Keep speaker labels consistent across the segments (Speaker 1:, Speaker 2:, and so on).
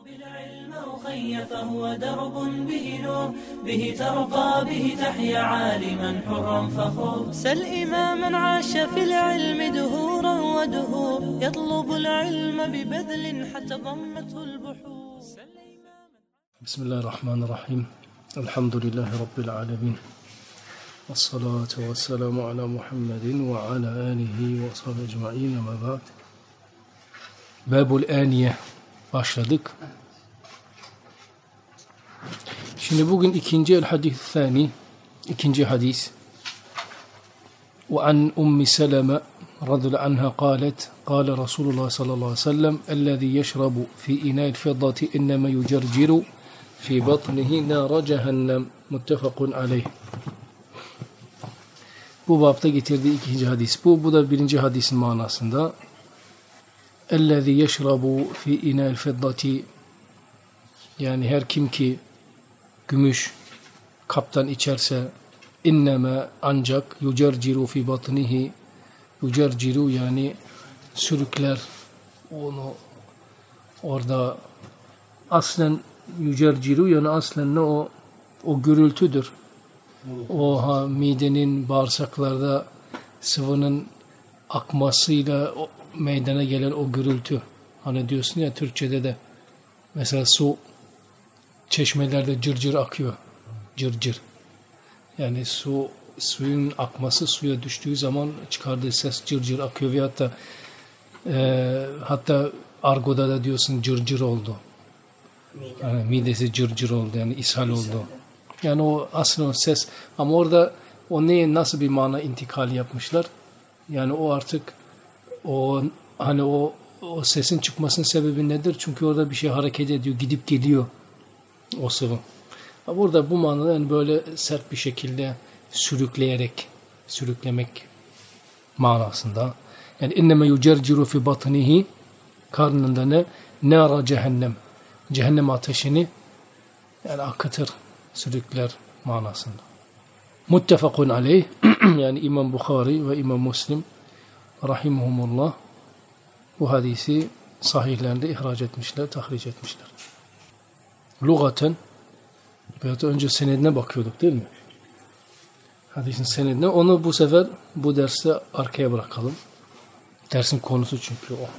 Speaker 1: بالعلم أخي فهو درب به نور به ترقى به تحيا عالما حرا فخور سل إماما عاش في العلم دهورا ودهور يطلب العلم ببذل حتى ضمته البحور.
Speaker 2: بسم الله الرحمن الرحيم. الحمد لله رب العالمين والصلاة والسلام على محمد وعلى آله وصحبه أجمعين. Ama ba'd. Babul Aniye başladık. Şimdi bugün ikinci el-hadis-thani, ikinci hadis. Ve an Ummi Seleme radıyallahu anha qalet, qala Resulullah sallallahu aleyhi ve sellem, ellezî yeşrabu fi inâ'il fiddati inneme yucerciru fi batnihi nâra cehennem. Muttefakun aleyh. Bu babta getirdiği ikinci hadis. Bu da birinci hadisin manasında. اَلَّذِي يَشْرَبُ فِي اِنَا الْفِضَّةِ Yani her kim ki gümüş kaptan içerse inneme ancak yucerciru fi batnihi yucerciru yani sürükler onu orada aslen yucerciru yani aslen ne o gürültüdür. O midenin bağırsaklarda sıvının akmasıyla meydana gelen o gürültü. Hani diyorsun ya Türkçe'de de mesela su çeşmelerde cırcır akıyor. Cırcır. Yani suyun akması suya düştüğü zaman çıkardığı ses cırcır akıyor ve hatta argoda da diyorsun cırcır oldu. Yani midesi cırcır oldu yani ishal oldu. Yani o aslında o ses ama orada o neye nasıl bir mana intikali yapmışlar? Yani o artık o sesin çıkmasının sebebi nedir? Çünkü orada bir şey hareket ediyor, gidip geliyor o sıvı. Burada bu manada yani böyle sert bir şekilde sürüklemek manasında. Yani inneme yucerciru fi batnihi karnında ne? Nâra cehennem. Cehennem ateşini yani akıtır, sürükler manasında. Muttefakun aleyh yani İmam Bukhari ve İmam Müslim rahimahumullah bu hadisi sahihlerinde ihraç etmişler, tahric etmişler. Lugaten veyahut önce senedine bakıyorduk değil mi? Hadisin senedine. Onu bu sefer bu derste arkaya bırakalım. Dersin konusu çünkü o.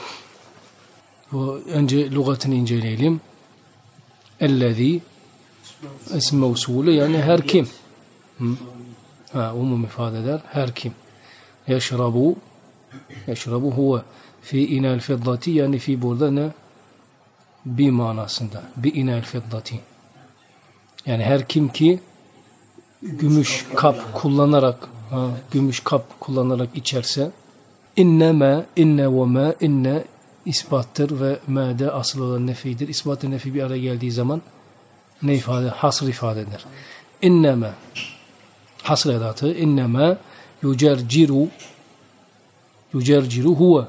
Speaker 2: Bu önce lugatını inceleyelim. Ellezî ism mevsulü yani her kim. Umum ifade eder. Her kim. Yeşrabu huve fi inâ'il fiddati yani fi burada ne? Bi manasında. Bi inâ'il fiddati. Yani her kim ki gümüş kap kullanarak içerse inne ve ma inne ispattır ve ma'de asıl olan nefidir. İspat-ı nefi bir araya geldiği zaman ne ifade? Hasr ifade eder. İnneme hasr edatı inneme yucerciru huve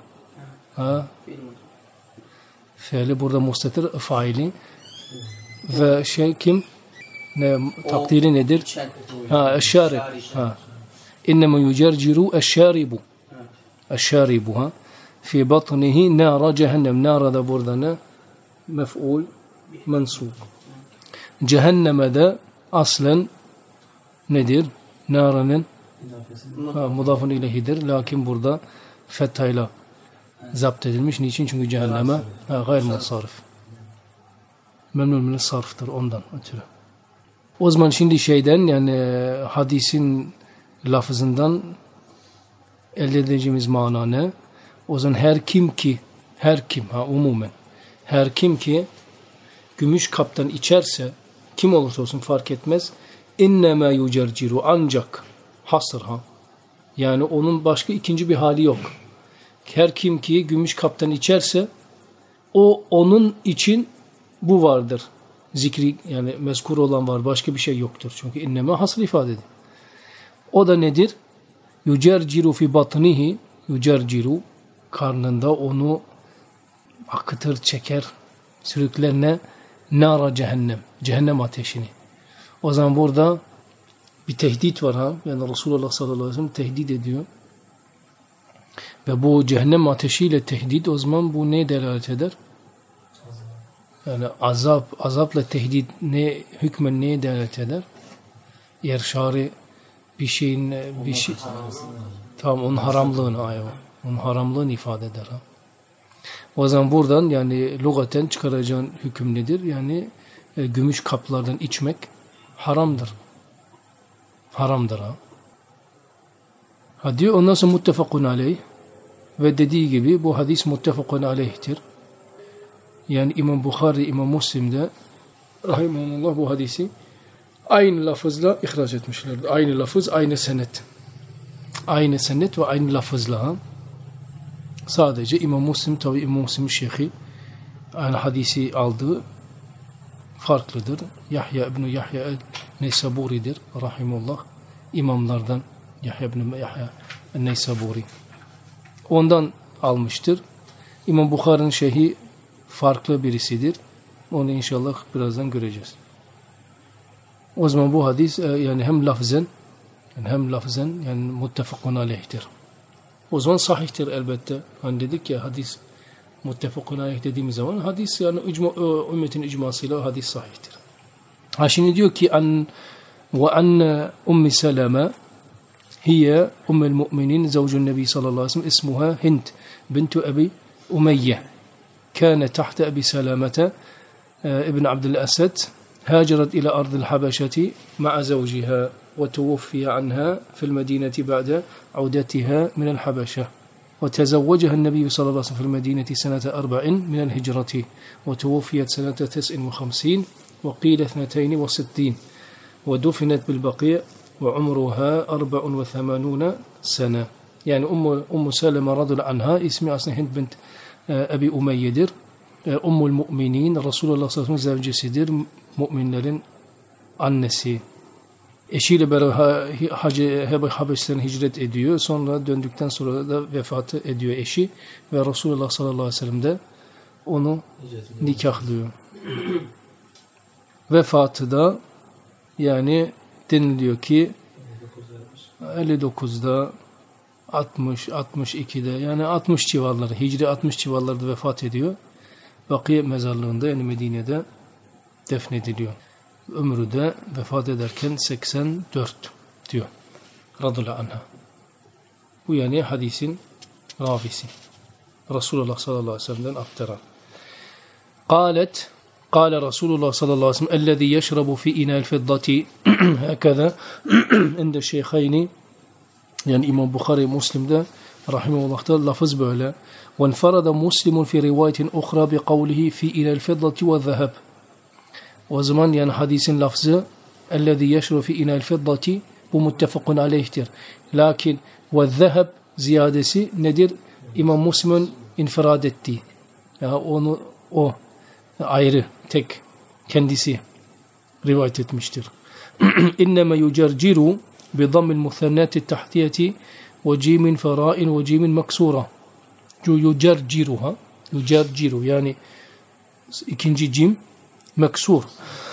Speaker 2: fiili burada mustatir faili ve kim takdiri nedir? Eşşarib inneme yucerciru eşşaribu fi batnihi nâra cehennem. Nâra da burada ne? Mef'ul mensub. Cehenneme de aslen nedir? Nâranın mudafun ileyhidir. Lakin burada fethayla zapt edilmiş. Niçin? Çünkü cehenneme gayr musarif. Memnun min sarftır ondan ötürü. O zaman şimdi yani hadisin lafızından elde edeceğimiz mana ne? O zaman her kim umumen her kim ki gümüş kaptan içerse kim olursa olsun fark etmez. İnnemâ yucerciru ancak hasır yani onun başka ikinci bir hali yok. Her kim ki gümüş kaptan içerse onun için bu vardır. Zikri yani mezkur olan var. Başka bir şey yoktur. Çünkü inneme hasır ifade ediyor. O da nedir? Yucerciru fi batnihi yucerciru karnında onu akıtır, çeker, sürükler ne? Nara cehennem. Cehennem ateşini. O zaman burada bir tehdit var Yani Resulullah sallallahu aleyhi ve sellem tehdit ediyor. Ve bu cehennem ateşiyle tehdit o zaman bu neye delalet eder? Yani azapla tehdit hükmen neye delalet eder? Eğer şari bir şeyin tamam onun haramlığını onun haramlığını ifade eder. Ha. O zaman buradan yani lügaten çıkaracağın hüküm nedir? Yani gümüş kaplardan içmek haramdır. Haramdır ha. Ha diyor ondan sonra muttefakun aleyh ve dediği gibi bu hadis muttefakun aleyhtir. Yani İmam Bukhari, İmam Müslim'de rahimahullah bu hadisi aynı lafızla ihraç etmişlerdi. Aynı lafız, aynı senet. Aynı senet ve aynı lafızla. Sadece İmam Müslim, tabi İmam Müslim'in şeyhi aynı hadisi aldığı farklıdır. Yahya ibn Yahya el-Neysaburi'dir rahimullah. İmamlardan Yahya ibn Yahya el-Neysaburi. Ondan almıştır. İmam Bukhari'nin şeyhi farklı birisidir. Onu inşallah birazdan göreceğiz. O zaman bu hadis yani hem lafzen yani muttefakun aleyhtir. O zaman sahihtir elbette. Hani dedik ya hadis muttefakun aleyh dediğimiz zaman hadis yani ümmetin icmasıyla hadis sahihtir. Ha şimdi diyor ki an Ummi Seleme hiye ummul mu'minin zavcun nebi sallallahu aleyhi ve sellem ismuha Hind bintu Abi Umeyye كان تحت أبي سلامة ابن عبد الأسد هاجرت إلى أرض الحبشة مع زوجها وتوفي عنها في المدينة بعد عودتها من الحبشة وتزوجها النبي صلى الله عليه وسلم في المدينة سنة 4 من الهجرة وتوفيت سنة 59 وقيل 62 ودفنت بالبقيع وعمرها 84 سنة يعني أم سلمة رضي الله عنها اسمها أصلا هند بنت Ebi Umeyye'dir. Ummul Mu'minin, Resulullah sallallahu aleyhi ve sellem zevcesidir. Müminlerin annesi. Eşiyle beraber Habeş'ten hicret ediyor. Sonra döndükten sonra da vefatı ediyor eşi. Ve Resulullah sallallahu aleyhi ve sellem de onu nikahlıyor. Vefatı da yani deniliyor ki 59'da 62'de yani 60 civarları, Hicri 60 civarlarda vefat ediyor. Bakî mezarlığında yani Medine'de defnediliyor. Ömrü de vefat ederken 84 diyor. Radıyallahu anha. Bu yani hadisin ravisi. Resulullah sallallahu aleyhi ve sellem'den aktaran. قال رسول الله صلى الله عليه وسلم الذي يشرب في إناء الفضة هكذا عند الشيخين yani İmam Bukhari Müslim'de rahimehullah'ta lafız böyle. وَانْفَرَدَ مُسْلِمٌ فِي رِوَايَةٍ اُخْرَى بِقَوْلِهِ فِي اِلَى الْفِضَّةِ وَالذَّهَبِ. O zaman yani hadisin lafzı اَلَّذِي يَشْرُ فِي اِنَا الْفِضَّةِ bu muttefakun aleyhtir. Lakin وَالذَّهَبِ ziyadesi nedir? İmam Müslim'in infirad ettiği. Yani onu o ayrı tek kendisi rivayet etmiştir. اِنَّمَا يُجَرْجِرُ بضم المثنات التحتية وجيم فراء وجيم مكسورة يجرجرها يجرجر yani ikinci cim meksur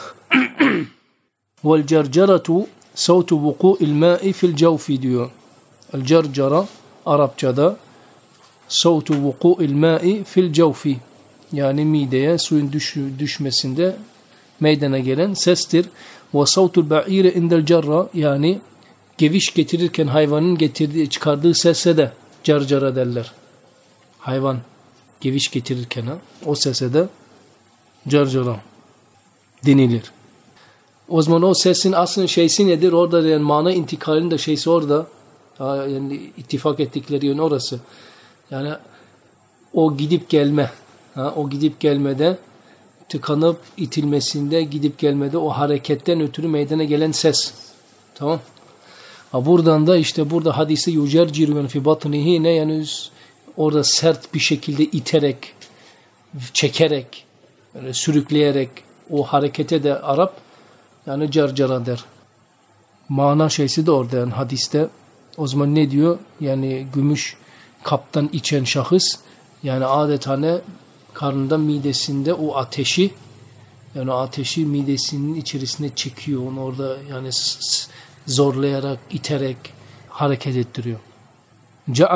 Speaker 2: والجرجرة صوت وقوع الماء في الجوف diyor. الجرجرة Arapçada صوت وقوع الماء في الجوف yani mideye suyun düşmesinde meydana gelen sestir. وصوت البعير عند الجرة yani geviş getirirken hayvanın çıkardığı sese de carcara derler. Hayvan geviş getirirken o sese de carcara denilir. O zaman o sesin aslında şeysi nedir? Orada yani mana intikalinin de şeysi orada. Yani ittifak ettikleri yön orası. Yani o gidip gelme. O gidip gelmede tıkanıp itilmesinde gidip gelmede o hareketten ötürü meydana gelen ses. Tamam. Buradan da işte burada hadisi yucerciru fi batnihi ne yani orada sert bir şekilde iterek, çekerek, yani sürükleyerek o harekete de Arap yani carcara der. Mana şeysi de orada yani hadiste. O zaman ne diyor? Yani gümüş kaptan içen şahıs yani adeta karnında midesinde o ateşi yani ateşi midesinin içerisine çekiyor. Onu orada yani zorlayarak, iterek hareket ettiriyor.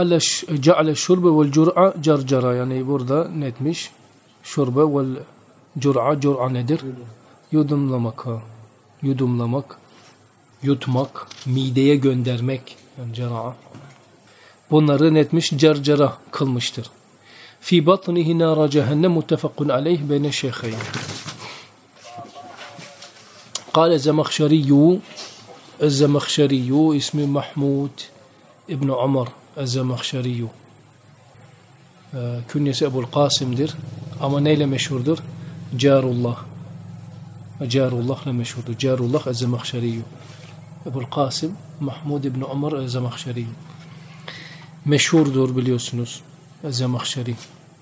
Speaker 2: Ceale şurbe vel cur'a carcara yani burada netmiş. Şurbe vel Cur'a nedir? Yudumlamak. Yudumlamak, yutmak, mideye göndermek. Yani cera'a. Bunları netmiş carcara kılmıştır. Fi batnihi nara cehennem muttefakun aleyh beyne şeyheyn. Kale Zemahşeriyyü, Zemahşeriyyü ismi Mahmud İbn Ömer Zemahşeriyyü. Künyesi Ebul Kasım'dır. Ama neyle meşhurdur? Carullah. Carullah'la meşhurdur. Carullah Zemahşeriyyü. Ebul Kasım Mahmud İbn Ömer Zemahşeriyyü. Meşhurdur biliyorsunuz. Zemahşeri.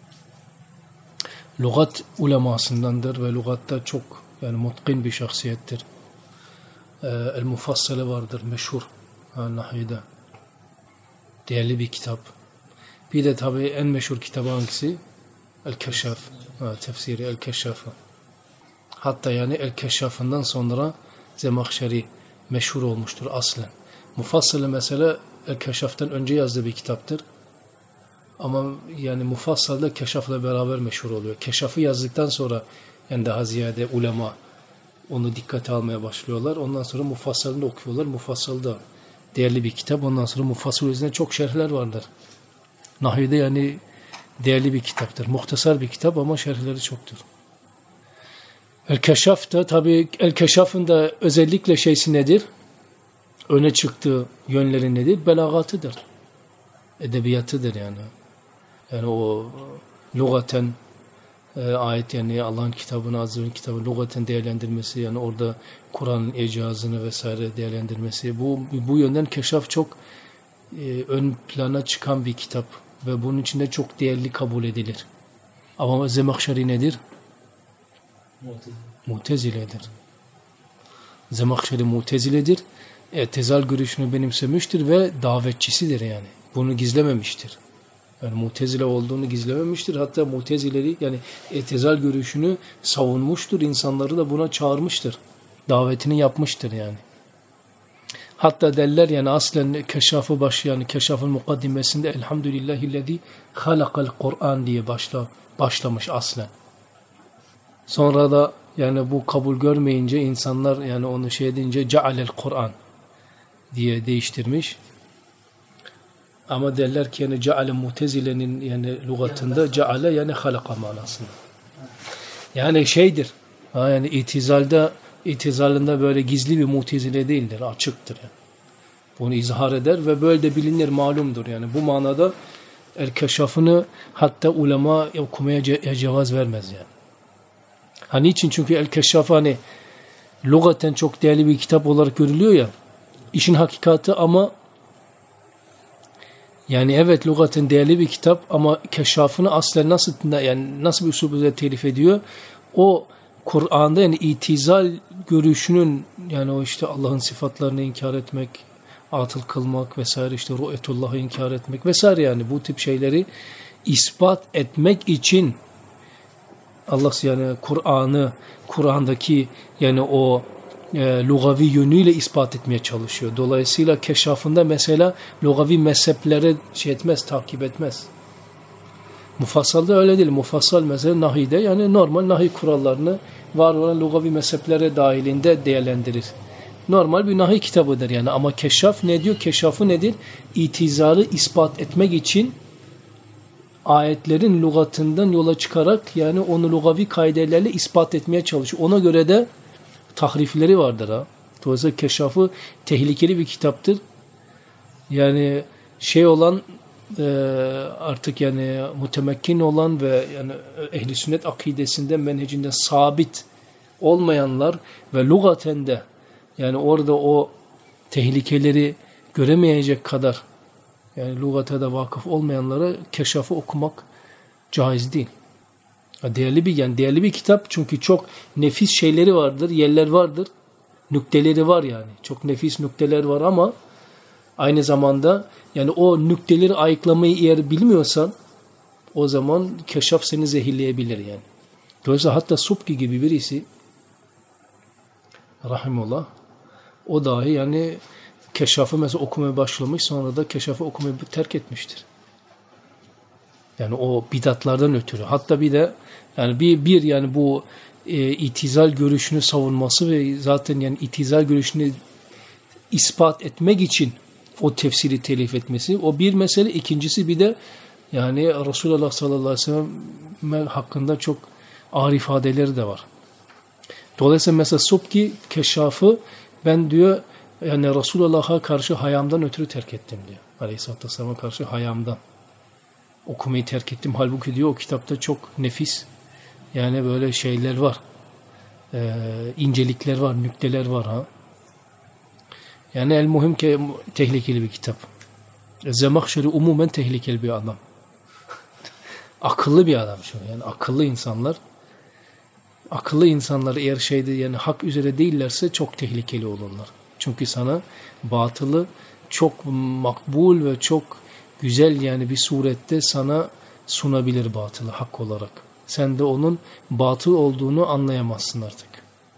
Speaker 2: Lügat ulemasındandır ve lügatta çok yani mutkin bir şahsiyettir. El-Mufassale vardır meşhur nahide. Değerli bir kitap. Bir de tabi en meşhur kitabı hangisi? El-Keşaf. Tefsiri El-Keşaf'ı. Hatta yani El-Keşaf'ından sonra Zemahşeri meşhur olmuştur aslen. Mufassale mesela El-Keşaf'tan önce yazdığı bir kitaptır. Ama yani Mufassal'da Keşaf'la beraber meşhur oluyor. Keşaf'ı yazdıktan sonra yani daha ziyade ulema onu dikkate almaya başlıyorlar. Ondan sonra Mufassal'ını okuyorlar. Mufassal da değerli bir kitap. Ondan sonra Mufassal üzerine çok şerhler vardır. Nahide yani değerli bir kitaptır. Muhtasar bir kitap ama şerhleri çoktur. El-Keşaf da tabi El-Keşaf'ın da özellikle şeysi nedir? Öne çıktığı yönleri nedir? Belagatıdır. Edebiyatıdır yani. Yani o lügaten ayet yani Allah'ın kitabını, Azze'nin kitabını lügaten değerlendirmesi yani orada Kur'an'ın icazını vesaire değerlendirmesi bu yönden Keşaf çok ön plana çıkan bir kitap ve bunun içinde çok değerli kabul edilir. Ama Zemahşeri nedir? Muteziledir. Zemahşeri Muteziledir. Tezal görüşünü benimsemiştir ve davetçisidir yani. Bunu gizlememiştir. Yani Mutezile olduğunu gizlememiştir. Hatta Mutezileri yani tezal görüşünü savunmuştur. İnsanları da buna çağırmıştır. Davetini yapmıştır yani. Hatta derler yani aslen Keşaf'ı yani Keşaf'ın mukaddimesinde Elhamdülillahillezî halakal Kur'an diye başlamış aslen. Sonra da yani bu kabul görmeyince insanlar yani onu şey edince cealel Kur'an diye değiştirmiş. Ama derler ki yani ceale Mutezile'nin yani lügatında ceale yani halaka manasında. Yani şeydir. Yani itizalında böyle gizli bir Mutezile değildir. Açıktır yani. Bunu izhar eder ve böyle de bilinir, malumdur yani. Bu manada El-Keşaf'ını hatta ulema okumaya cevaz vermez yani. Hani için çünkü El-Keşaf hani lügaten çok değerli bir kitap olarak görülüyor ya. İşin hakikati ama yani evet lügaten değerli bir kitap ama Keşaf'ını aslen nasıl bir üslubuyla telif ediyor? O Kur'an'da yani itizal görüşünün yani o işte Allah'ın sıfatlarını inkar etmek, atıl kılmak vesaire işte ru'yetullah'ı inkar etmek vesaire yani bu tip şeyleri ispat etmek için Allah yani Kur'an'daki yani o lugavi yönüyle ispat etmeye çalışıyor. Dolayısıyla Keşaf'ında mesela lugavi mezheplere takip etmez. Mufassal'da öyle değil. Mufassal mesela nahide yani normal nahi kurallarını var olan lugavi mezheplere dahilinde değerlendirir. Normal bir nahi kitabıdır yani ama Keşaf ne diyor? Keşafı nedir? İtizalı ispat etmek için ayetlerin lügatından yola çıkarak yani onu lugavi kaidelerle ispat etmeye çalışıyor. Ona göre de tahrifleri vardır ha. Dolayısıyla Keşaf'ı tehlikeli bir kitaptır. Yani şey olan artık yani mutemekkin olan ve yani ehli sünnet akidesinde menhecinde sabit olmayanlar ve lügaten de yani orada o tehlikeleri göremeyecek kadar yani lügata da vakıf olmayanlara Keşaf'ı okumak caiz değil. Değerli bir kitap çünkü çok nefis şeyleri vardır, yerler vardır, nükteleri var yani. Çok nefis nükteler var ama aynı zamanda yani o nükteleri ayıklamayı eğer bilmiyorsan o zaman Keşaf seni zehirleyebilir yani. Dolayısıyla hatta Subki gibi birisi rahimullah o dahi yani Keşaf'ı mesela okumaya başlamış sonra da Keşaf'ı okumayı terk etmiştir. Yani o bidatlardan ötürü. Hatta bir de yani bir yani bu itizal görüşünü savunması ve zaten yani itizal görüşünü ispat etmek için o tefsiri telif etmesi. O bir mesele. İkincisi bir de yani Resulullah sallallahu aleyhi ve sellem hakkında çok ağır ifadeleri de var. Dolayısıyla mesela Subki Keşşaf'ı ben diyor yani Resulullah'a karşı hayamdan ötürü terk ettim diyor. Aleyhisselatü Vesselam'a karşı hayamdan. Okumayı terk ettim. Halbuki diyor o kitapta çok nefis yani böyle şeyler var. İncelikler var, nükteler var ha. Yani el muhim ki tehlikeli bir kitap. Zemahşeri umumen tehlikeli bir adam. Akıllı bir adam şu. Yani akıllı insanlar eğer şeyde yani hak üzere değillerse çok tehlikeli olurlar. Çünkü sana batılı çok makbul ve çok güzel yani bir surette sana sunabilir batılı hak olarak. Sen de onun batıl olduğunu anlayamazsın artık.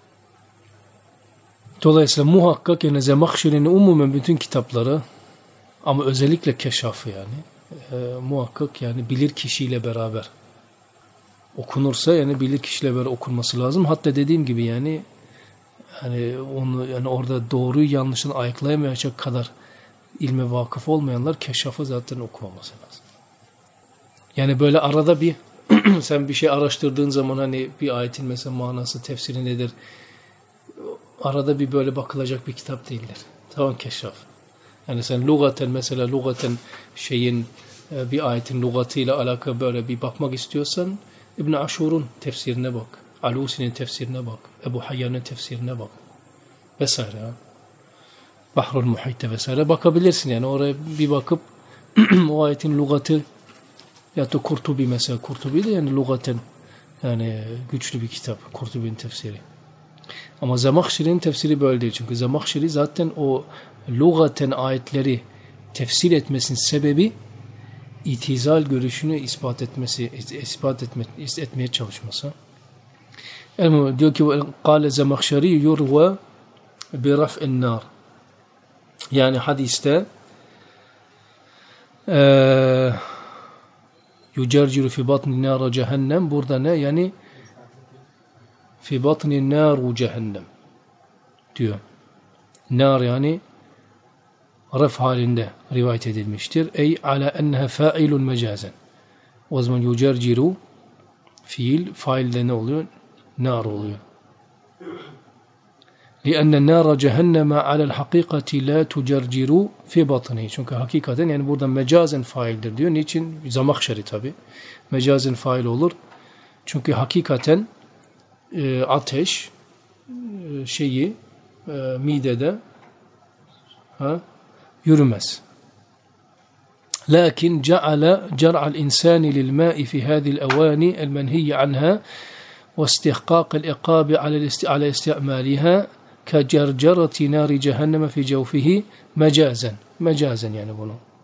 Speaker 2: Dolayısıyla muhakkak yani Zemahşeri'nin umumen bütün kitapları ama özellikle Keşşaf'ı yani muhakkak yani bilir kişiyle beraber okunursa yani bilir kişiyle beraber okunması lazım. Hatta dediğim gibi yani onu yani orada doğruyu yanlışını ayıklayamayacak kadar ilme vakıf olmayanlar Keşşaf'ı zaten okumaması lazım. Yani böyle arada bir sen bir şey araştırdığın zaman hani bir ayetin mesela manası, tefsiri nedir? Arada bir böyle bakılacak bir kitap değildir. Tamam Keşşaf. Yani sen lugaten mesela şeyin bir ayetin lugatıyla alakalı böyle bir bakmak istiyorsan İbn Aşur'un tefsirine bak. Alusi'nin tefsirine bak. Ebu Hayyan'ın tefsirine bak. Vesaire. Bahrul Muhit'e vesaire bakabilirsin. Yani oraya bir bakıp o ayetin lugatı ya da Kurtubi mesela. Kurtubi de yani lugaten yani güçlü bir kitap. Kurtubi'nin tefsiri. Ama Zemahşeri'nin tefsiri böyle değil. Çünkü Zemahşeri zaten o lugaten ayetleri tefsir etmesinin sebebi itizal görüşünü ispat etmeye çalışması. Yani diyor ki قال Zemahşeri yurva bi raf'in nar. Yani hadiste yucerciru fi batni nar cehennem burada ne? Yani fi batni naru cehennem diyor. Nar yani raf halinde rivayet edilmiştir. Ey ala enneha fa'ilun mecazen. O zaman yucerciru fiil, failde ne oluyor? Nar oluyor. لأن النار جهنم على الحقيقة لا تجرجر في بطنه. Çünkü hakikaten yani burada mecazen faildir diyor. Niçin? Zemahşeri tabi. Mecazen fail olur. Çünkü hakikaten ateş midede yürümez. Lakin ceale cer'al insani lil ma'i fi hadhihi al-awani al-manhiy anha ve istihqaq al-iqab ala istimaliha ka cercerati nar cehennem fi cevfihi mecazen. Mecazen yani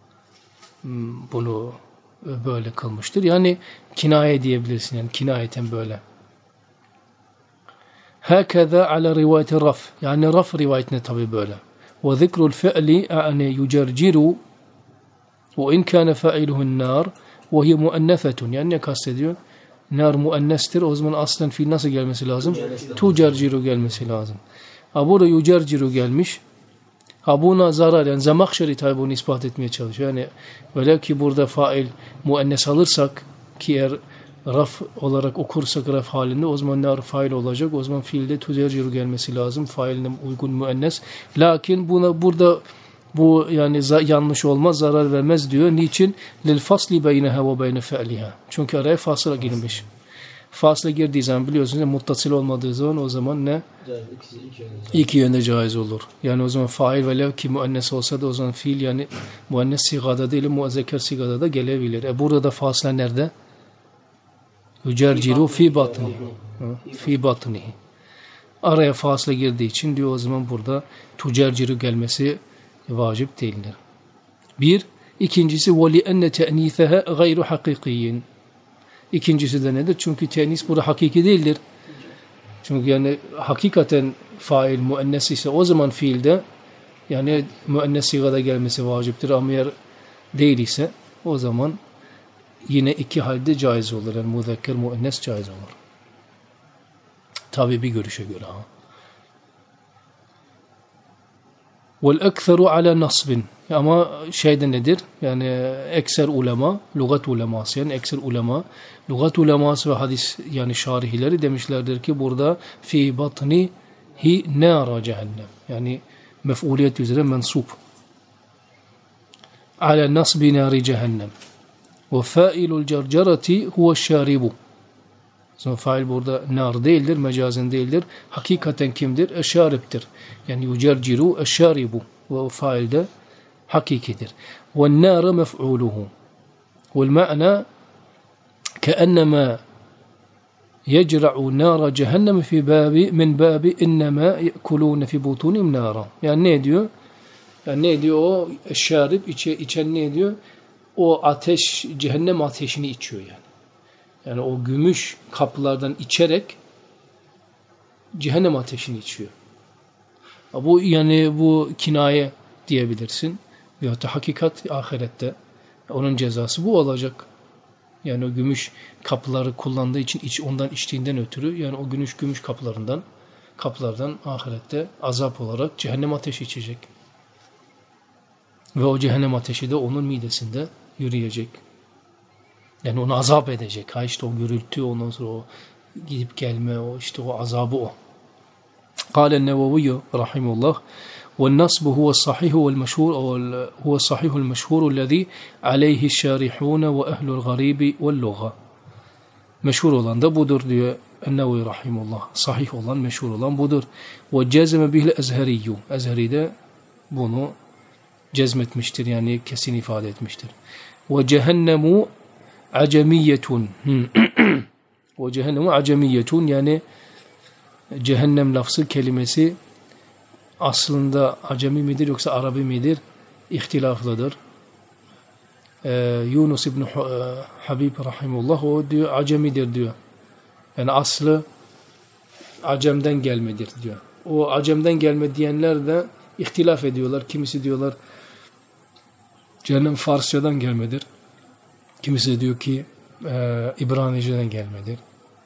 Speaker 2: bunu böyle kılmıştır. Yani kinaye diyebilirsin yani kinayeten böyle. Hakeza ala rivayet raf. Yani raf rivayetine tabi böyle. Ve zikrul fi'li yani yucerciru ve in kana fa'iluhun nar ve hiye muennethetun. Yani ne kastediyor? Nar muennestir. O zaman aslen fiil nasıl gelmesi lazım? Tucerciru gelmesi lazım. Ha burada yucerciru gelmiş. Ha buna zarar yani Zemahşeri tabi bunu ispat etmeye çalışıyor. Yani öyle ki burada fail muennes alırsak ki eğer raf olarak okursak raf halinde o zaman nar fail olacak. O zaman fiilde tucerciru gelmesi lazım. Failine uygun müennes. Lakin burada bu yani yanlış olmaz, zarar vermez diyor. Niçin? Lil fasli beyneha ve beyne fe'liha. Çünkü araya fasla girmiş. Fasla girdiği zaman biliyorsunuz muttasil olmadığı zaman o zaman ne? İki yönde caiz olur. Yani o zaman fail velev ki müennes olsa da o zaman fiil yani müennes sigada değil muezzeker sigada da gelebilir. Burada da fasla nerede? Yucerciru fi batnihi. Fi batnihi. Araya fasla girdiği için diyor o zaman burada tucerciru gelmesi vacip değildir. Bir. İkincisi وَلِأَنَّ تَأْنِيثَهَا غَيْرُ حَقِيقِيٍّ. İkincisi de nedir? Çünkü tenis burada hakiki değildir. Çünkü yani hakikaten fail müennes ise o zaman fiilde yani müennes sigada gelmesi vaciptir ama eğer değil ise o zaman yine iki halde caiz olur. Yani muzekker, muennes caiz olur. Tabi bir görüşe göre. وَالْاَكْثَرُ عَلَى نَصْبٍ ama şeyde nedir? Yani ekser ulema, lügat uleması yani ekser ulema, lügat uleması ve hadis yani şarihileri demişlerdir ki burada fi batni hi nara cehennem. Yani mef'uliyet üzere mensup. Ala nasbi nari cehennem. Ve failul cercerati huve şaribu. Sonra fail burada nar değildir, mecazen değildir. Hakikaten kimdir? Eşariptir. Yani yücerciru eşaribu. Ve fail de hakikidir. وَالنَّارَ مَفْعُولُهُ وَالْمَعْنَى كَأَنَّمَا يَجْرَعُ نَارَ جَهَنَّمِ فِي بَابِ مِنْ بَابِ اِنَّمَا يَأْكُلُونَ فِي بُطُونِهِمْ نَارًا. Yani ne diyor? Yani ne diyor o? Şarip içen ne diyor? O ateş, cehennem ateşini içiyor yani. Yani o gümüş kaplardan içerek cehennem ateşini içiyor. Bu yani bu kinaye diyebilirsin. Veyahut da hakikat ahirette. Onun cezası bu olacak. Yani o gümüş kapları kullandığı için ondan içtiğinden ötürü yani o gümüş kaplardan ahirette azap olarak cehennem ateşi içecek. Ve o cehennem ateşi de onun midesinde yürüyecek. Yani onu azap edecek. Ha işte o gürültü, ondan sonra o gidip gelme, o işte o azabı o. قال النووي رحمه الله والنصب هو الصحيح والمشهور هو الصحيح المشهور الذي عليه الشارحون وأهل الغريب واللغة. Meşhur olan da budur diyor Ennevi rahimullah. Sahih olan, meşhur olan budur. Ve cezme bihil ezheriyyu. Ezheri de bunu cezmetmiştir yani kesin ifade etmiştir. Ve cehennemu acemiyetun. Ve cehennemu acemiyetun yani cehennem lafzı kelimesi aslında acemi midir yoksa Arabi midir? İhtilaflıdır. Yunus İbni Habib rahimullah o diyor acemidir diyor. Yani aslı Acem'den gelmedir diyor. O Acem'den gelme diyenler de ihtilaf ediyorlar. Kimisi diyorlar cehennem Farsçadan gelmedir. Kimisi diyor ki İbranice'den gelmedir.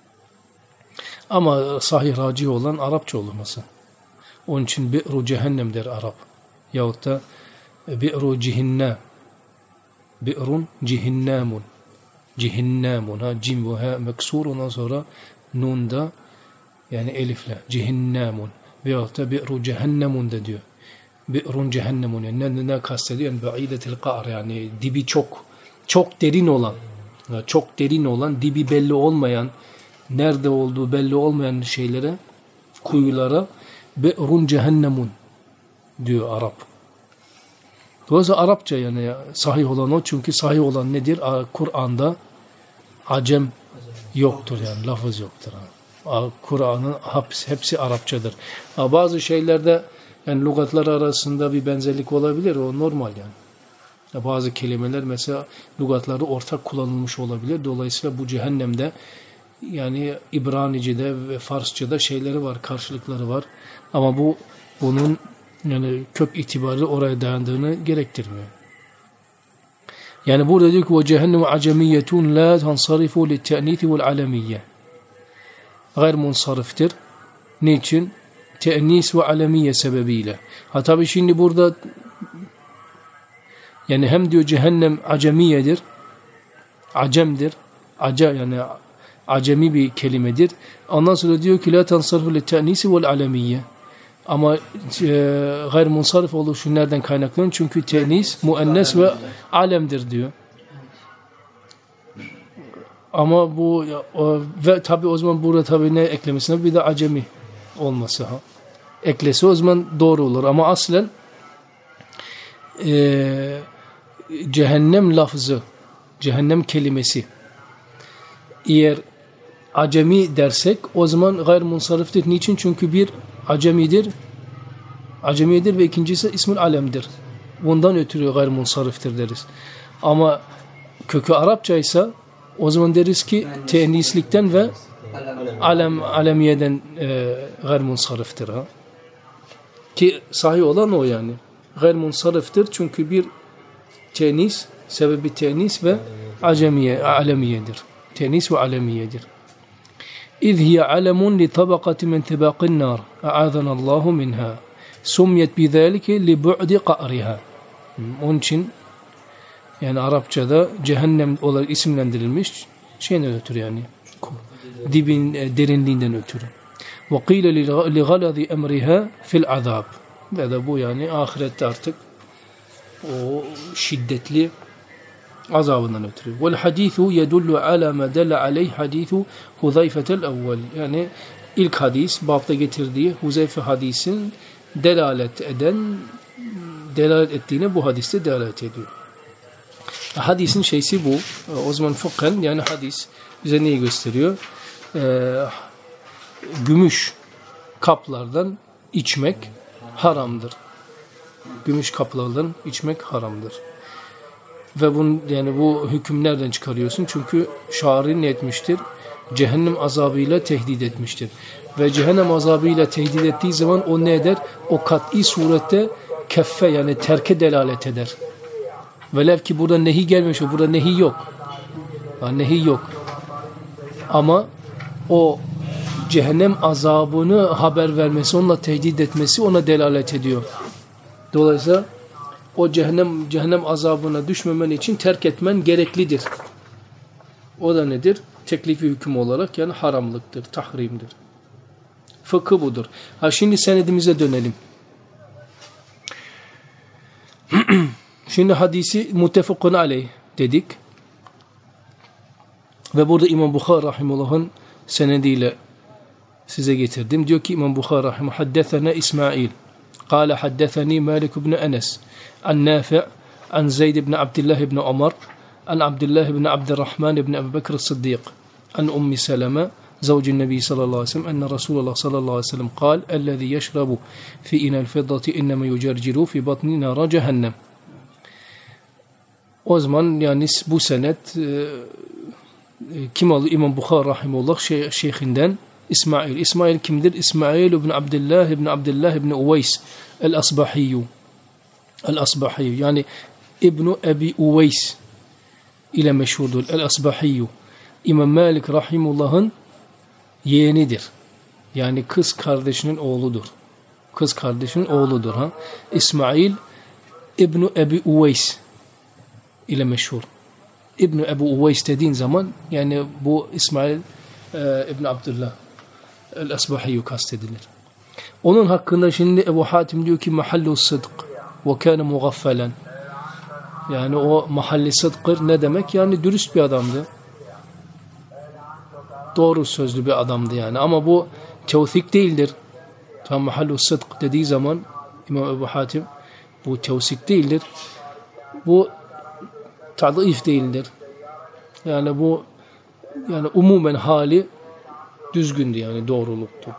Speaker 2: Ama sahih raci olan Arapça olması. Onun için bi'ru cehennem der Arap. Yahut da bi'ru cihinnem. Bi'run cihinnamun. Cihinnamun. Cim ve ha meksur. Ondan sonra nun da yani elifle. Cihinnamun. Veyahut da bi'ru cehennemun da diyor. Bi'run cehennemun. Yani ne kastediyor? Yani ba'idetil qa'r. Yani dibi çok derin olan. Çok derin olan, dibi belli olmayan, nerede olduğu belli olmayan şeylere, kuyulara bi'run cehennemun diyor Arap. Dolayısıyla Arapça yani sahih olan o. Çünkü sahih olan nedir? Kur'an'da acem yoktur yani lafız yoktur. Kur'an'ın hepsi Arapçadır. Bazı şeylerde yani lügatlar arasında bir benzerlik olabilir. O normal yani. Bazı kelimeler mesela lügatları ortak kullanılmış olabilir. Dolayısıyla bu cehennemde yani İbranice'de ve Farsça'da şeyleri var, karşılıkları var. Ama bunun yani kök itibarı oraya dayandığını gerektirmiyor. Yani burada diyor ki o cehennem acemiyetun la tansarifu li'te'nisi vel alemiyye. Gayr munsariftir. Niçin? Te'nis ve alemiye sebebiyle. Tabi şimdi burada yani hem diyor cehennem acemiyedir, acemdir, yani acemi bir kelimedir. Ondan sonra diyor ki la tansarfu li'te'nisi vel alemiyye. Ama gayr munsarif oluşu nereden kaynaklanıyor? Çünkü te'nis, muennes ve alemdir diyor. Ama bu ve tabi o zaman burada tabi ne eklemesine bir de acemi olması eklesi o zaman doğru olur. Ama aslen cehennem lafzı, cehennem kelimesi eğer acemi dersek o zaman gayr munsariftir. Niçin? Çünkü bir acemidir ve ikincisi ismül alemdir. Bundan ötürü gayr munsariftir deriz. Ama kökü Arapça ise o zaman deriz ki te'nislikten ve alemiyeden gayr munsariftir. Ki sahih olan o yani. Gayr munsariftir çünkü bir te'nis, sebebi te'nis ve alemiyedir. Tenis ve alemiyedir. İz hiye alemun li tabakati min tibaqin nar. A'azanallahu minha. Sumyet bizalike li bu'di qa'riha. Onun için yani Arapçada cehennem olarak isimlendirilmiş şeyden ötürü yani dibin derinliğinden ötürü. Ve qîle li galazi emriha fil azab. Ve de bu yani ahirette artık o şiddetli azabından ötürü. Vel hadithu yedullu ala ma dalla aleyh hadithu Huzeyfe'tel evvel. Yani ilk hadis, babda getirdiği Huzeyfe hadisin delalet ettiğine bu hadiste delalet ediyor. Hadisin şeysi bu. O zaman fıkhen yani hadis bize neyi gösteriyor? Gümüş kaplardan içmek haramdır. Gümüş kaplardan içmek haramdır. Ve yani bu hüküm nereden çıkarıyorsun? Çünkü şari ne etmiştir? Cehennem azabıyla tehdit etmiştir. Ve cehennem azabıyla tehdit ettiği zaman o ne eder? O kat'i surette keffe yani terke delalet eder. Velev ki burada nehi gelmiş, burada nehi yok. Yani nehi yok. Ama o cehennem azabını haber vermesi, onunla tehdit etmesi ona delalet ediyor. Dolayısıyla o cehennem azabına düşmemen için terk etmen gereklidir. O da nedir? Teklifi hüküm olarak yani haramlıktır, tahrimdir. Fıkı budur. Şimdi senedimize dönelim. Şimdi hadisi muttefakun aleyh dedik. Ve burada İmam Bukhari rahimullah'ın senediyle size getirdim. Diyor ki İmam Bukhari rahimullah haddethena İsmail. Kale haddetheni Malik ibn Enes. An Nafi' an Zeyd ibn Abdullah ibn Umar. An Abdullah ibn Abdurrahman ibn Ebu Bekir Sıddık. An Ummi Seleme. زوج النبي صلى الله عليه وسلم أن رسول الله صلى الله عليه وسلم قال الذي يشرب في إناء الفضة إنما يجرجر في بطن نار جهنم. O zaman yani bu senet kim aldı? İmam Bukhari rahimullah şeyhinden İsmail. İsmail kimdir? İsmail ibn Abdullah ibn Uveys el-Asbahiyyu. El-Asbahiyyu yani İbn Ebi Uveys ile meşhurdur. El-Asbahiyyu. İmam Malik rahimullah'ın yeğenidir. Yani kız kardeşinin oğludur. Kız kardeşinin oğludur. İsmail İbn Ebi Uveys ile meşhur. İbn Ebu Uveys dediğin zaman yani bu İsmail İbn Abdullah el-Asbahiyyu kastedilir. Onun hakkında şimdi Ebu Hatim diyor ki mahallu sıdk ve kâne mugaffelen. Yani o mahalli sıdkır ne demek? Yani dürüst bir adamdı. Doğru sözlü bir adamdı yani. Ama bu tevsik değildir. Tam mahallu sıdk dediği zaman İmam Ebu Hatim bu tevsik değildir. Bu tadif değildir. Yani bu yani umumen hali düzgündü yani doğruluktu.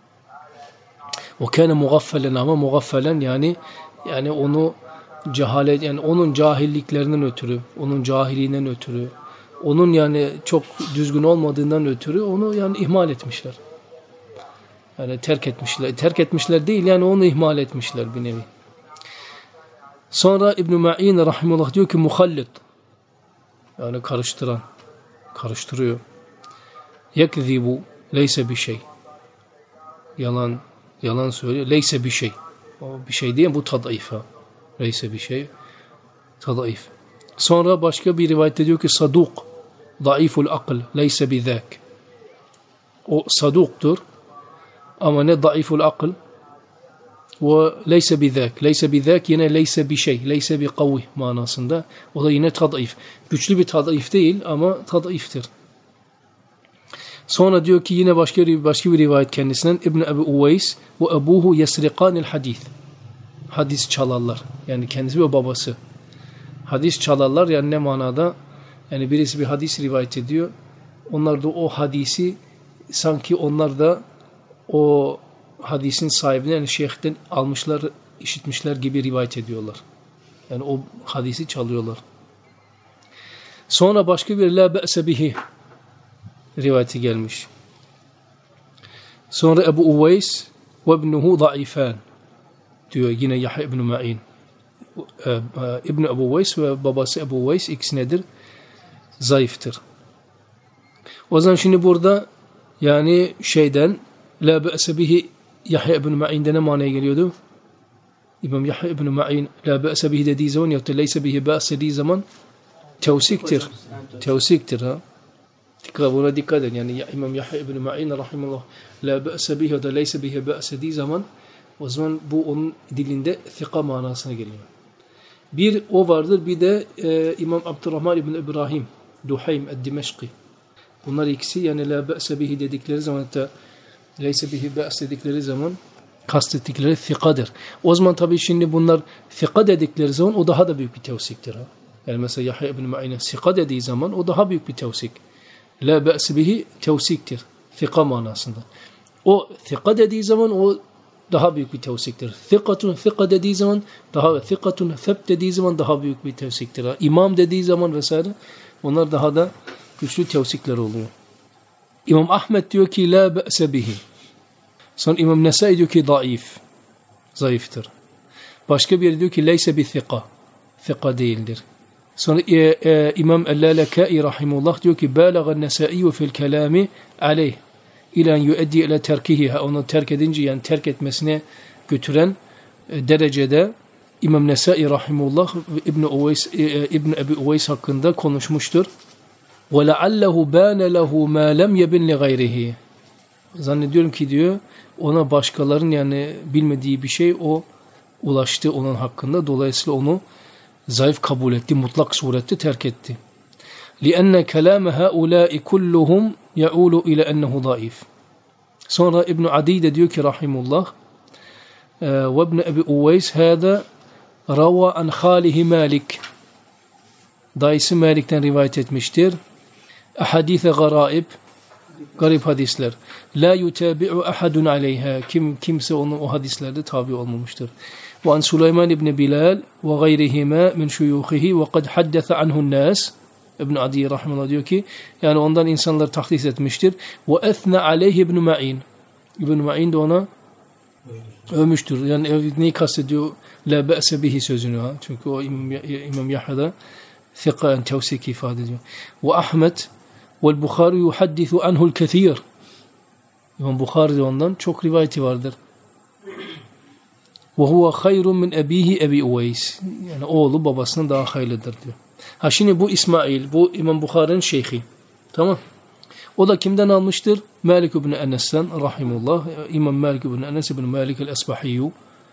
Speaker 2: O kâne mugaffelen ama mugaffelen yani onu cehalet yani onun cahilliklerinden ötürü, onun cahiliğinden ötürü, onun yani çok düzgün olmadığından ötürü onu yani ihmal etmişler. Yani terk etmişler. Terk etmişler değil yani onu ihmal etmişler bir nevi. Sonra İbn-i Ma'in rahimullah diyor ki muhallit. Yani karıştıran. Karıştırıyor. Yekzibu leyse bir şey. Yalan söylüyor. Leyse bir şey. O bir şey değil bu tadayif. Leyse bir şey. Tadayif. Sonra başka bir rivayette diyor ki saduk. Daiful akıl. Leyse bizak. O saduktur. Ama ne daiful akıl? Ve leyse bizak. Leyse bizak yine leyse bir şey. Leyse bir kavih manasında. O da yine tadayif. Güçlü bir tadayif değil ama tadayiftir. Sonra diyor ki yine başka bir rivayet kendisinden İbn Ebu Uveys ve ebuhu yesriqanil hadis. Hadis çalarlar. Yani kendisi ve babası. Hadis çalarlar yani ne manada? Yani birisi bir hadis rivayet ediyor. Onlar da o hadisi sanki onlar da o hadisin sahibine yani şeyhten almışlar, işitmişler gibi rivayet ediyorlar. Yani o hadisi çalıyorlar. Sonra başka bir la be'se bihi rivayeti gelmiş. Sonra Ebu Uveys ve ibnuhu zayıfan diyor yine Yahya ibn Ma'in. İbn Ebu Uveys ve babası Ebu Uveys ikisi nedir? zayıftır. O zaman şimdi burada yani şeyden la be'se bihi Yahya ibn Ma'in'de ne manaya geliyordu? İmam Yahya ibn Ma'in la be'se bihi dediği zaman ya da leyse bihi be's dediği zaman tevsiktir. Tevsiktir ha. Buna dikkat edin. Yani İmam Yahya ibn Ma'in rahimahullah la be'se bihi ya da leyse bihi be's dediği zaman o zaman bu onun dilinde thika manasına geliyor. Bir o vardır, bir de İmam Abdurrahman ibn İbrahim Duhaym el-Dimeşki. Bunlar ikisi yani la be'se bihi dedikleri zaman hatta leyse bihi be's dedikleri zaman kastettikleri thikadır. O zaman tabii şimdi bunlar thika dedikleri zaman o daha da büyük bir tevsiktir. Ha? Yani mesela Yahya ibn Ma'in'e thika dediği zaman o daha büyük bir tevsik. La be'se bihi tevsiktir. Thika manasında. O thika dediği zaman o daha büyük bir tevsiktir. Thikatun thika dediği zaman daha, thikatun theb dediği zaman daha büyük bir tevsiktir. Ha? İmam dediği zaman vesaire onlar daha da güçlü tevsikler oluyor. İmam Ahmed diyor ki la be'se bihi. Sonra İmam Nesai diyor ki zayıf. Zayıftır. Başka bir diyor ki leyse bi thika. Thika değildir. Sonra İmam el-Lalaka'i rahimullah diyor ki bâlagan Nesai'yu fil kelâmi aleyh ilan yueddi ile terkihi. Onu terk edince yani terk etmesine götüren derecede İmam Nesai rahimullah İbn Ebi Uveys hakkında konuşmuştur. وَلَعَلَّهُ بَانَ لَهُ مَا لَمْ يَبِنْ لِغَيْرِهِ. Zannediyorum ki diyor ona başkalarının yani bilmediği bir şey o ulaştı onun hakkında. Dolayısıyla onu zayıf kabul etti. Mutlak surette terk etti. لِأَنَّ كَلَامَ هَؤُلَاءِ كُلُّهُمْ يَعُولُ إِلَى أَنَّهُ ضَعِيفٌ. Sonra İbn Adi de diyor ki rahimullah وَابْنَ أَبِي أُوَيْسْ هَذَا رَوَى عَنْ خَالِهِ مَالِكٍ. Dayısı Malik'ten rivayet etmiştir. Ahadîse garaib, garip hadisler. La yutabi'u ahadun aleyha. Kimse onun o hadislerde tabi olmamıştır. Ve an Süleyman ibn Bilal ve gayrihima min şuyuhihi ve kad haddese anhu'n nas. İbn Adi rahimehullah diyor ki yani ondan insanlar tahdis etmiştir. Ve ethna aleyhi ibn Ma'in. İbn Ma'in de ona övmüştür. Yani neyi kastediyor? La be'se bihi sözünü. Ha? Çünkü o İmam Yahya'da ثقة توسيك ifade ediyor. وأحمد والبخاري يحدث عنه الكثير. İmam Bukhari de ondan çok rivayeti vardır. وهو خير من أبيه أبي أويس. Yani oğlu babasından daha hayırlıdır diyor. Ha şimdi bu İsmail, bu İmam Bukhari'nin şeyhi. Tamam. O da kimden almıştır? Malik ibn Enes'ten rahimullah. İmam Malik ibn Enes ibn Malik el-Esbahiyyu.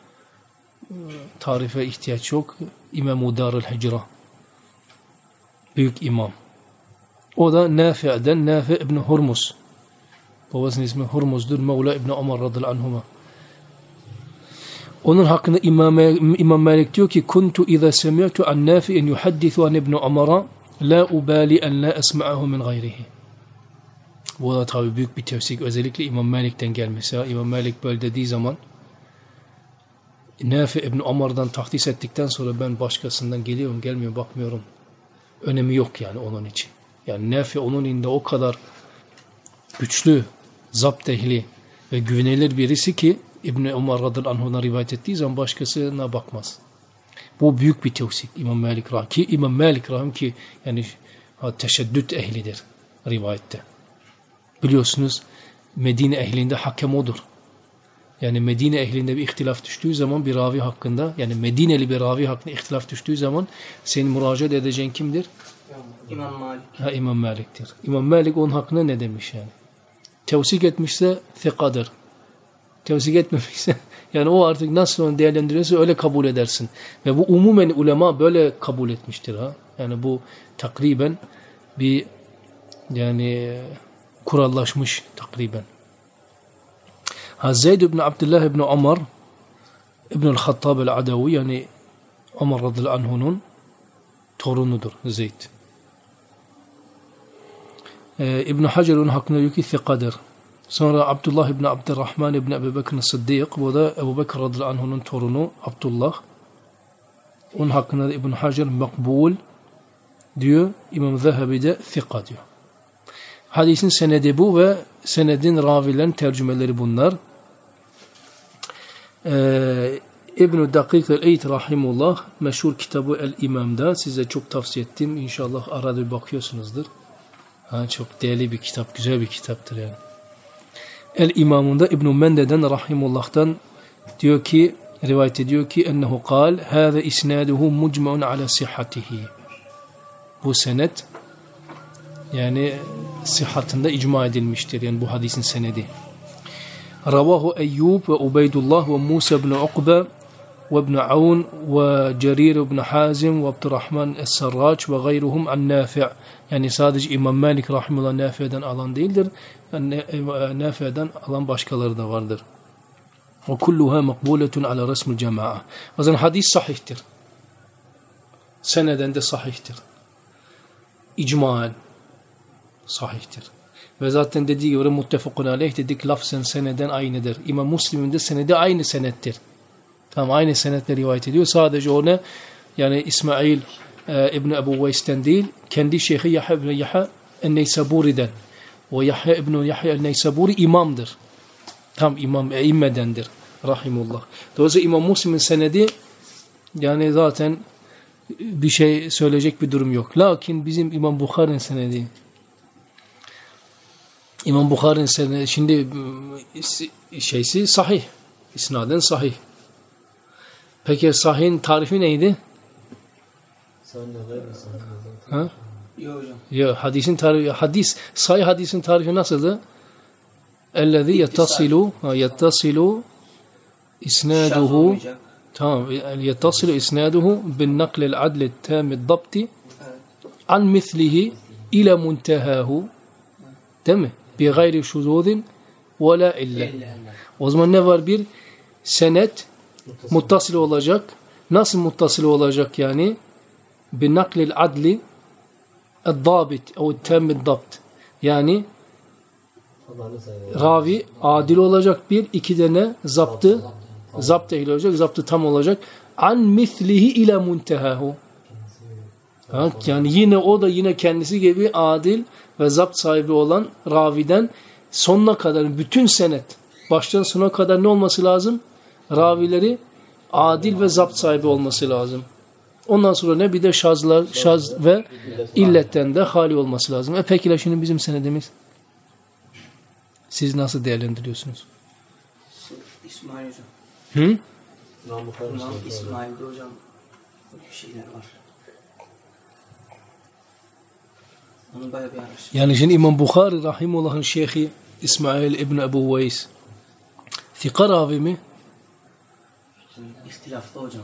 Speaker 2: Tarife ihtiyaç yok. İmam-ı Darul Hicra. Büyük imam. O da Nafi'den, Nafi ibn Hurmuz. Babasının ismi Hurmuz'dur. Mevla ibn Ömer radıyallahu anhuma. Onun hakkında İmam Malik diyor ki kuntu iza semi'tu an Nafi'in yuhaddithu an ibn Ömer'a la ubali en la esma'ahu min gayrihi. Bu da tabi büyük bir tefsik. Özellikle İmam Malik'ten gelmesi. İmam Malik böyle dediği zaman Nafi ibn Ömer'dan tahdis ettikten sonra ben başkasından geliyorum, gelmiyorum, bakmıyorum. Önemi yok yani onun için. Yani Nafi onun elinde o kadar güçlü, zapt ehli ve güvenilir birisi ki İbn-i Umar radıyallahu anh'dan rivayet ettiği zaman başkasına bakmaz. Bu büyük bir tevsik İmam Malik rahim ki İmam Malik rahim ki yani teşeddüt ehlidir rivayette. Biliyorsunuz Medine ehlinde hakem odur. Yani Medine ehlinde bir ihtilaf düştüğü zaman bir ravi hakkında yani Medineli bir ravi hakkında ihtilaf düştüğü zaman senin müracaat edeceğin kimdir?
Speaker 3: İmam Malik.
Speaker 2: Ha, İmam Malik'tir. İmam Malik onun hakkında ne demiş yani? Tevsik etmişse thikadır. Tevsik etmemişse yani o artık nasıl onu değerlendiriyorsa öyle kabul edersin. Ve bu umumen ulema böyle kabul etmiştir. Ha? Yani bu takriben bir yani kurallaşmış takriben. Zeyd ibn Abdullah ibn Ömer ibn el-Hattab el-Adavi yani Ömer radıyallahu anh'un torunudur Zeyd. İbn Hacer onun hakkında diyor ki thikadır. Sonra Abdullah ibn Abdurrahman ibn Ebu Bekir Sıddık, bu da Ebu Bekir radıyallahu anh'un torunu Abdullah. Onun hakkında da İbn Hacer makbul diyor. İmam Zehebi de thika diyor. Hadisin senedi bu ve senedin ravilerin tercümeleri bunlar. İbn-i Dakik el-Eid rahimullah meşhur kitabı El-İmam'da size çok tavsiye ettim. İnşallah arada bir bakıyorsunuzdur. Çok değerli bir kitap, güzel bir kitaptır yani. El-İmam'ında İbn-i Mende'den rahimullah'tan diyor ki, rivayet ediyor ki ennehu kal, hâze isnaduhu mucmaun ala sihhatihi. Bu senet yani sıhhatında icma edilmiştir. Yani bu hadisin senedi. Ravahu Eyyub ve Ubeydullah ve Musa ibn Uqba ve ibn Aun ve Cerir ibn Hazim ve Abdurrahman es-Sarraç ve gayruhum an Nafi'. Yani sadece İmam Malik rahimullah Nafi'den alan değildir. Yani Nafi'den alan başkaları da vardır. Ve kulluha makbuletun ala resmil cema'a. O zaman hadis sahihtir. Seneden de sahihtir. İcmaen sahihtir. Ve zaten dediği gibi muttefakun aleyh dedik, lafzen seneden aynıdır. İmam Müslim'in de senedi aynı senettir. Tamam, aynı senetle rivayet ediyor. Sadece ona yani İsmail İbni Ebu Veys'ten değil, kendi şeyhi Yahya İbni Yahya el-Neysaburi'den. O Yahya İbni Yahya el-Neysaburi imamdır. Tam imam, eimmedendir. Rahimullah. Dolayısıyla İmam Müslim'in senedi yani zaten bir şey söyleyecek bir durum yok. Lakin bizim İmam Bukhari'nin senedi, İmam Bukhari'nin senedi şimdi şeysi sahih. İsnaden sahih. Peki sahih'in tarifi neydi? Ha?
Speaker 3: Yok hocam.
Speaker 2: Ya hadisin tarifi, sahih hadisin tarifi nasıldı? Ellezî yettasilu isnaduhu, tamam, yettasilu isnaduhu bin naklil adli tâmid dabti an mislihi ila muntehahu, değil mi? Bi gayri şuzûzin ve la ille. O zaman ne var? Bir senet muttasıl olacak. Nasıl muttasıl olacak yani? Bi naklil adli el-dabit o tâmid dabt. Yani ravi adil olacak bir, iki tane zapt ehli olacak, zaptı tam olacak. An mislihi ila muntehahu. Yani yine o da yine kendisi gibi adil ve zapt sahibi olan raviden sonuna kadar bütün senet baştan sona kadar ne olması lazım? Ravileri adil ve zapt sahibi olması lazım. Ondan sonra ne? Bir de şaz ve illetten de hali olması lazım. Peki şimdi bizim senedimiz siz nasıl değerlendiriyorsunuz?
Speaker 3: İsmail hocam.
Speaker 2: Hı?
Speaker 3: İmam İsmail'de hocam bir şeyler var. Onun bayağı bir araştırma.
Speaker 2: Yani şimdi İmam Bukhari rahimullah'ın şeyhi İsmail İbn Ebu Veys thika ravi mi?
Speaker 3: İhtilaflı hocam.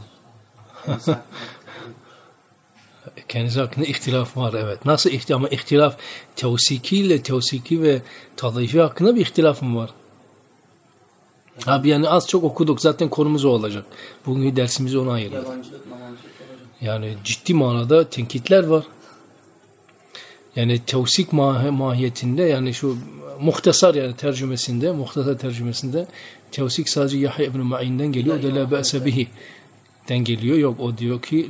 Speaker 2: Kendisi hakkında ihtilaf var, evet. Nasıl ihtilaf? Ama ihtilaf tevsiki ve tadaifi hakkında bir ihtilafım var. Abi yani az çok okuduk. Zaten konumuz o olacak. Bugünkü dersimizi ona ayırdık.
Speaker 3: Yabancılık, mamancılık hocam.
Speaker 2: Yani ciddi manada tenkitler var. Yani tevsik mahiyetinde yani şu muhtasar yani tercümesinde, muhtasar tercümesinde tevsik sadece Yahya İbn Ma'in'den geliyor. O da la be'se bihi'den geliyor. Yok, o diyor ki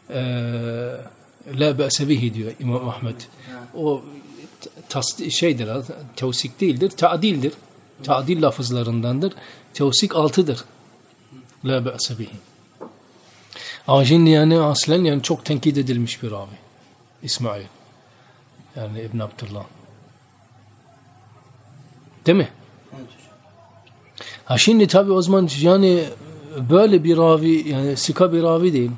Speaker 2: la be'se bihi diyor İmam Ahmet. O şeydir, tevsik değildir, ta'dildir. Ta'dil lafızlarındandır. Tevsik 6'dır. La be'se bihi. Ama şimdi yani aslen yani çok tenkit edilmiş bir ravi. İsmail. Yani İbn Abdullah. Değil mi?
Speaker 3: Evet hocam.
Speaker 2: Ha şimdi tabii o zaman yani böyle bir ravi yani sika bir ravi değil.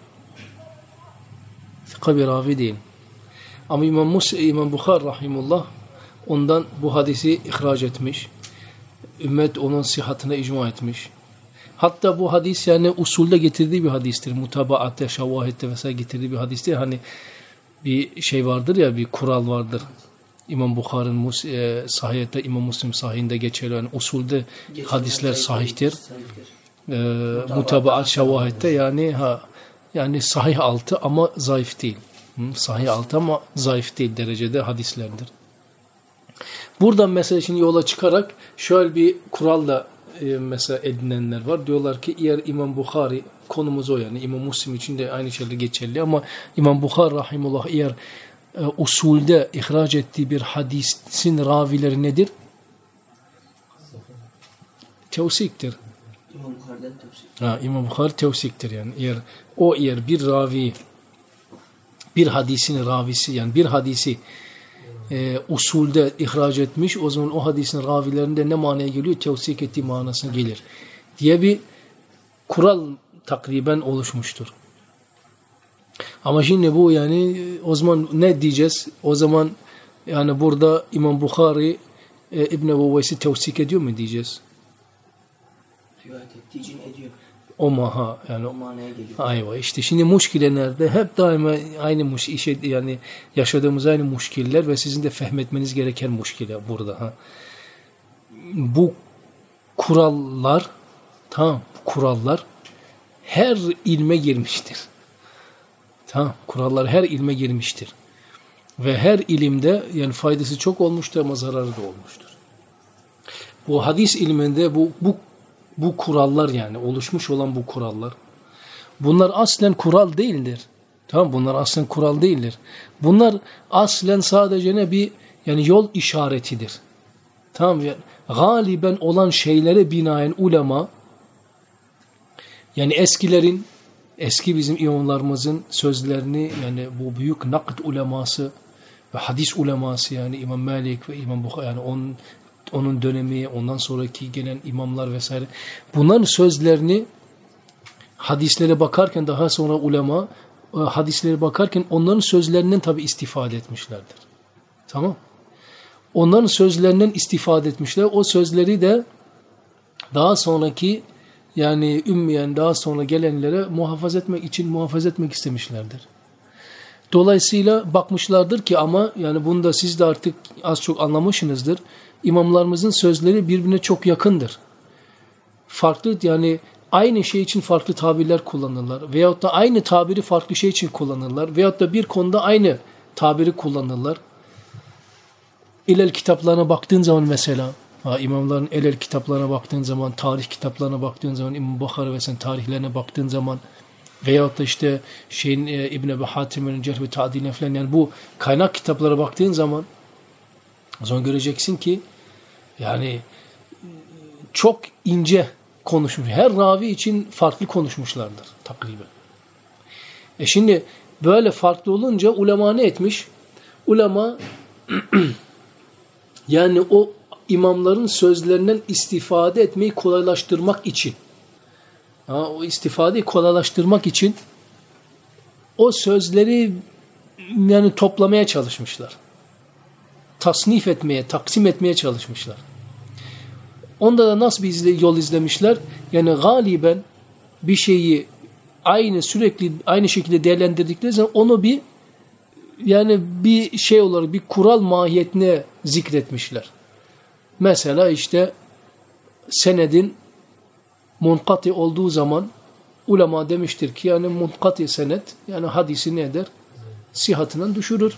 Speaker 2: Sika bir ravi değil. Ama İmam Bukhari rahimullah ondan bu hadisi ihraç etmiş. Ümmet onun sıhhatine icma etmiş. Hatta bu hadis yani usulde getirdiği bir hadistir. Mutabaatte, şavahette vesaire getirdiği bir hadistir. Hani bir şey vardır ya, bir kural vardır. İmam Bukhari'nin sahihette, İmam Müslim sahihinde geçer. Yani usulde hadisler sahihtir. Mutabaat, şavahette yani sahih 6 ama zayıf değil. Sahih 6 ama zayıf değil derecede hadislerdir. Buradan mesela şimdi yola çıkarak şöyle bir kuralla mesela edinenler var. Diyorlar ki eğer İmam Bukhari, konumuz o yani İmam Müslim için de aynı şeyler geçerli ama İmam Bukhari rahimullah eğer usulde ihraç ettiği bir hadisin ravileri nedir? Tevsiktir.
Speaker 3: İmam Bukhari'de Bukhari'den tevsik.
Speaker 2: İmam Bukhari tevsiktir yani. Eğer bir ravi bir hadisin ravisi yani bir hadisi usulde ihraç etmiş, o zaman o hadisin ravilerinde ne manaya geliyor? Tevsik ettiği manasına gelir diye bir kural takriben oluşmuştur. Ama şimdi bu yani o zaman ne diyeceğiz? O zaman yani burada İmam Bukhari İbn Ebu Uveys'i tevsik ediyor mu diyeceğiz?
Speaker 3: Rivayet ettiği için ediyor.
Speaker 2: O maha yani
Speaker 3: O manaya geliyor.
Speaker 2: ayva işte şimdi muşkile nerede? Hep daima aynı işe yani yaşadığımız aynı muşkiller ve sizin de fehmetmeniz gereken muşkile burada. Ha. Bu kurallar tamam kurallar her ilme girmiştir. Tamam kurallar her ilme girmiştir. Ve her ilimde yani faydası çok olmuştur ama zararı da olmuştur. Bu hadis ilminde bu kurallar yani oluşmuş olan bu kurallar. Bunlar aslen kural değildir. Tamam bunlar aslen kural değildir. Bunlar aslen sadece ne bir yani yol işaretidir. Tamam yani galiben olan şeylere binaen ulema yani eski bizim imamlarımızın sözlerini yani bu büyük nakd uleması ve hadis uleması yani İmam Malik ve İmam Bukhari yani onun dönemi ondan sonraki gelen imamlar vesaire bunların sözlerini hadislere bakarken daha sonra ulema hadislere bakarken onların sözlerinden tabi istifade etmişlerdir. Tamam. Onların sözlerinden istifade etmişler. O sözleri de daha sonraki yani ümmeyen daha sonra gelenlere muhafaza etmek istemişlerdir. Dolayısıyla bakmışlardır ki ama yani bunu da siz de artık az çok anlamışsınızdır. İmamlarımızın sözleri birbirine çok yakındır. Farklı yani aynı şey için farklı tabirler kullanırlar. Veyahut da aynı tabiri farklı şey için kullanırlar. Veyahut da bir konuda aynı tabiri kullanırlar. İlel kitaplarına baktığın zaman mesela imamların elel kitaplarına baktığın zaman, tarih kitaplarına baktığın zaman, İmam Bukhari ve sen tarihlerine baktığın zaman veyahut da işte İbn Ebi Hatim'in Cerh ve Ta'diline falan yani bu kaynak kitaplara baktığın zaman o zaman göreceksin ki yani çok ince konuşmuş. Her ravi için farklı konuşmuşlardır takriben. Şimdi böyle farklı olunca ulema ne etmiş? Ulema yani o imamların sözlerinden istifade etmeyi kolaylaştırmak için o istifadeyi kolaylaştırmak için o sözleri yani toplamaya çalışmışlar. Tasnif etmeye, taksim etmeye çalışmışlar. Onda da nasıl bir yol izlemişler? Yani galiben bir şeyi sürekli aynı şekilde değerlendirdikleri zaman onu bir şey olarak bir kural mahiyetine zikretmişler. Mesela işte senedin munkati olduğu zaman ulema demiştir ki yani munkati senet yani hadisi ne eder? Sihatından düşürür.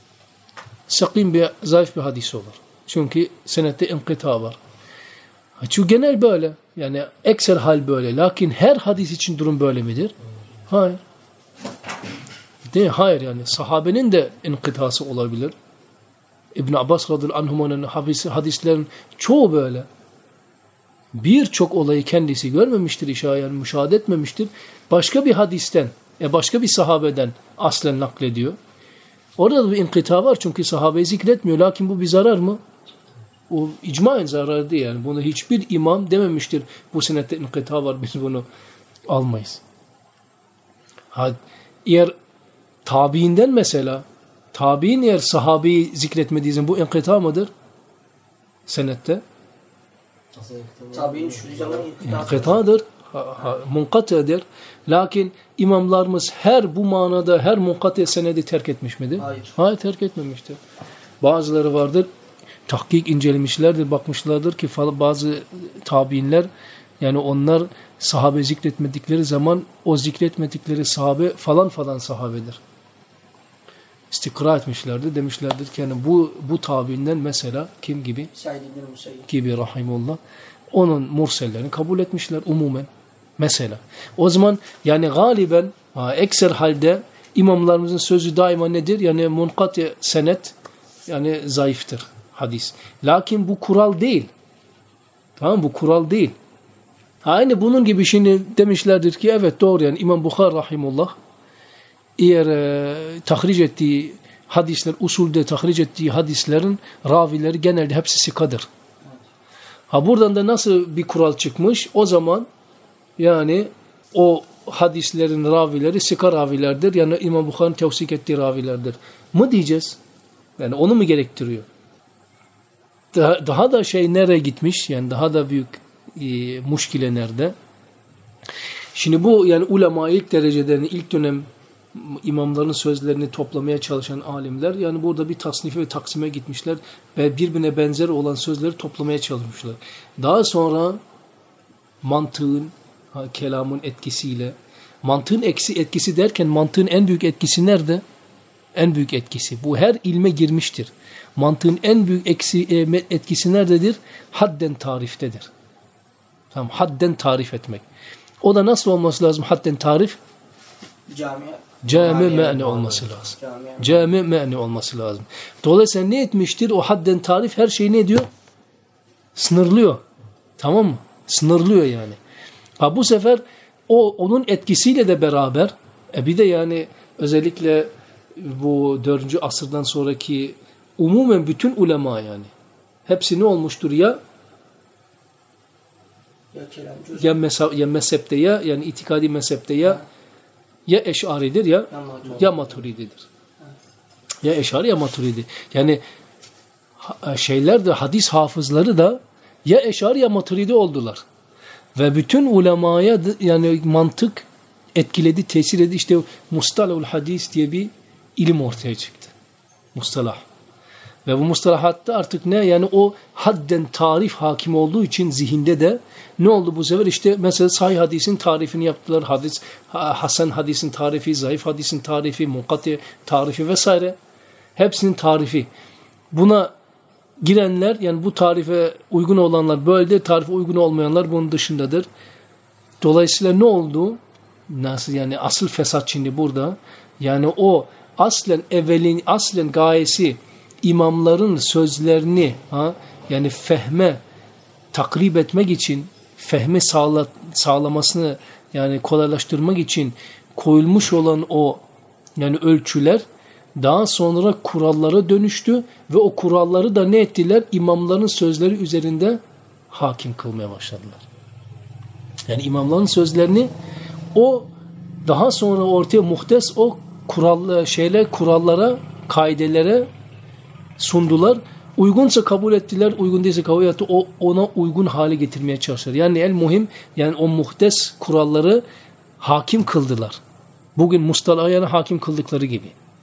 Speaker 2: Zayıf bir hadis olur. Çünkü senette inkıta var. Çünkü genel böyle. Yani ekser hal böyle. Lakin her hadis için durum böyle midir? Hayır. Değil, hayır yani. Sahabenin de inkıtası olabilir. İbn Abbas radıyallahu anhuma'nın hadislerin çoğu böyle. Birçok olayı kendisi görmemiştir, yani müşahede etmemiştir. Başka bir hadisten, başka bir sahabeden aslen naklediyor. Orada da bir inkıta var çünkü sahabeyi zikretmiyor. Lakin bu bir zarar mı? O icmaen zararı değil. Yani bunu hiçbir imam dememiştir. Bu senette inkıta var, biz bunu almayız. Eğer tabiinden mesela, tabiin eğer sahabeyi zikretmediği zaman bu inkıta mıdır? Senette?
Speaker 3: Tabiin şu zaman
Speaker 2: inkıtadır. Munkatıdır. Lakin imamlarımız bu manada her munkatı senedi terk etmiş midir?
Speaker 3: Hayır.
Speaker 2: Hayır, terk etmemiştir. Bazıları vardır, tahkik incelemişlerdir, bakmışlardır ki bazı tabiinler yani onlar sahabe zikretmedikleri zaman o zikretmedikleri sahabe falan sahabedir. İstikra etmişlerdir. Demişlerdir ki yani bu tabiinden mesela kim gibi?
Speaker 3: Said ibn Musayyib
Speaker 2: Gibi rahimullah. Onun mursellerini kabul etmişler umumen. Mesela. O zaman yani galiben ekser halde imamlarımızın sözü daima nedir? Yani munkati senet yani zayıftır hadis. Lakin bu kural değil. Tamam bu kural değil. Aynı bunun gibi şimdi demişlerdir ki evet doğru yani İmam Bukhari rahimullah eğer tahric ettiği hadisler, usulde tahric ettiği hadislerin ravileri genelde hepsi sikadır. Ha buradan da nasıl bir kural çıkmış? O zaman yani o hadislerin ravileri sika ravilerdir. Yani İmam Bukhari'nin tevsik ettiği ravilerdir. Mı diyeceğiz? Yani onu mu gerektiriyor? Daha da şey nereye gitmiş? Yani daha da büyük muşkile nerede? Şimdi bu yani ulema ilk derecelerini, ilk dönem imamların sözlerini toplamaya çalışan alimler yani burada bir tasnife ve taksime gitmişler ve birbirine benzer olan sözleri toplamaya çalışmışlar. Daha sonra mantığın, kelamın etkisiyle, mantığın etkisi derken mantığın en büyük etkisi nerede? En büyük etkisi. Bu her ilme girmiştir. Mantığın en büyük etkisi nerededir? Hadden tariftedir. Tamam, hadden tarif etmek. O da nasıl olması lazım hadden tarif? Cami me'ni olması lazım. Cami me'ni olması lazım. Dolayısıyla ne etmiştir? O hadden tarif her şeyi ne diyor? Sınırlıyor. Tamam mı? Sınırlıyor yani. Ha bu sefer onun etkisiyle de beraber bir de yani özellikle bu 4. asırdan sonraki umumen bütün ulema yani hepsi ne olmuştur ya mezhepte ya yani itikadi mezhepte ya eşaridir ya maturididir. Ya eşari ya maturidi. Yani şeyler de hadis hafızları da ya eşari ya maturidi oldular. Ve bütün ulemaya yani mantık etkiledi, tesir edildi. İşte mustalahul hadis diye bir ilim ortaya çıktı. Mustalah. Ve bu mustalahatta artık ne? Yani o hadden tarif hakim olduğu için zihinde de ne oldu bu sefer? İşte mesela sahih hadisin tarifini yaptılar. Hasan hadisin tarifi, zayıf hadisin tarifi, munkati tarifi vesaire. Hepsinin tarifi. Buna girenler yani bu tarife uygun olanlar böyledir, tarife uygun olmayanlar bunun dışındadır. Dolayısıyla ne oldu? Nasıl yani asıl fesat şimdi burada. Yani o aslen gayesi imamların sözlerini yani fehme takrib etmek için fehme sağlamasını yani kolaylaştırmak için koyulmuş olan o yani ölçüler daha sonra kurallara dönüştü ve o kuralları da ne ettiler? İmamların sözleri üzerinde hakim kılmaya başladılar. Yani imamların sözlerini o daha sonra ortaya muhtes o kurallara, kaidelere sundular. Uygunsa kabul ettiler, uygun değilse kabul etti. Ona uygun hale getirmeye çalıştılar. Yani el muhim yani o muhtes kuralları hakim kıldılar. Bugün mustalahına hakim kıldıkları gibi.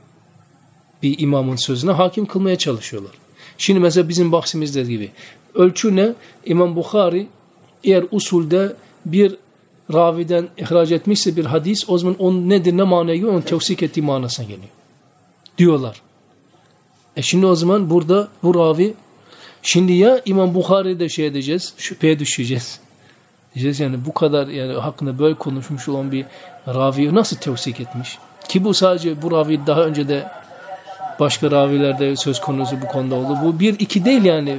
Speaker 2: Bir imamın sözüne hakim kılmaya çalışıyorlar. Şimdi mesela bizim bahsimizde gibi. Ölçü ne? İmam Bukhari eğer usulde bir raviden ihraç etmişse bir hadis o zaman onun nedir ne manaya geliyor? Onun tevsik ettiği manasına geliyor. Diyorlar. Şimdi o zaman burada bu ravi şimdi ya İmam Bukhari'de şey edeceğiz, şüpheye düşeceğiz. Diyeceğiz yani bu kadar yani hakkında böyle konuşmuş olan bir ravi nasıl tevsik etmiş? Ki bu sadece bu ravi daha önce de başka ravilerde söz konusu bu konuda oldu. Bu bir iki değil yani.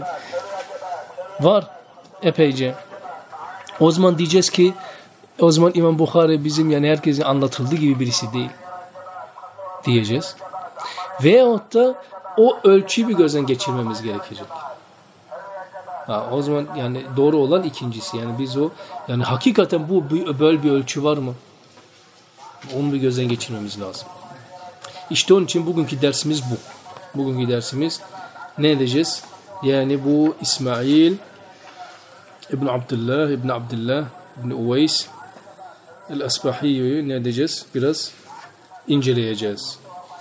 Speaker 2: Var epeyce. O zaman diyeceğiz ki o zaman İmam Bukhari bizim yani herkesin anlatıldığı gibi birisi değil. Diyeceğiz. Veyahut da o ölçüyü bir gözden geçirmemiz gerekecek. O zaman yani doğru olan ikincisi. Yani biz o yani hakikaten bu böyle bir ölçü var mı? Onu bir gözden geçirmemiz lazım. İşte onun için bugünkü dersimiz bu. Bugünkü dersimiz ne edeceğiz? Yani bu İsmail İbn Abdullah İbn Uveys el-Asbahi'yi ne edeceğiz? Biraz inceleyeceğiz.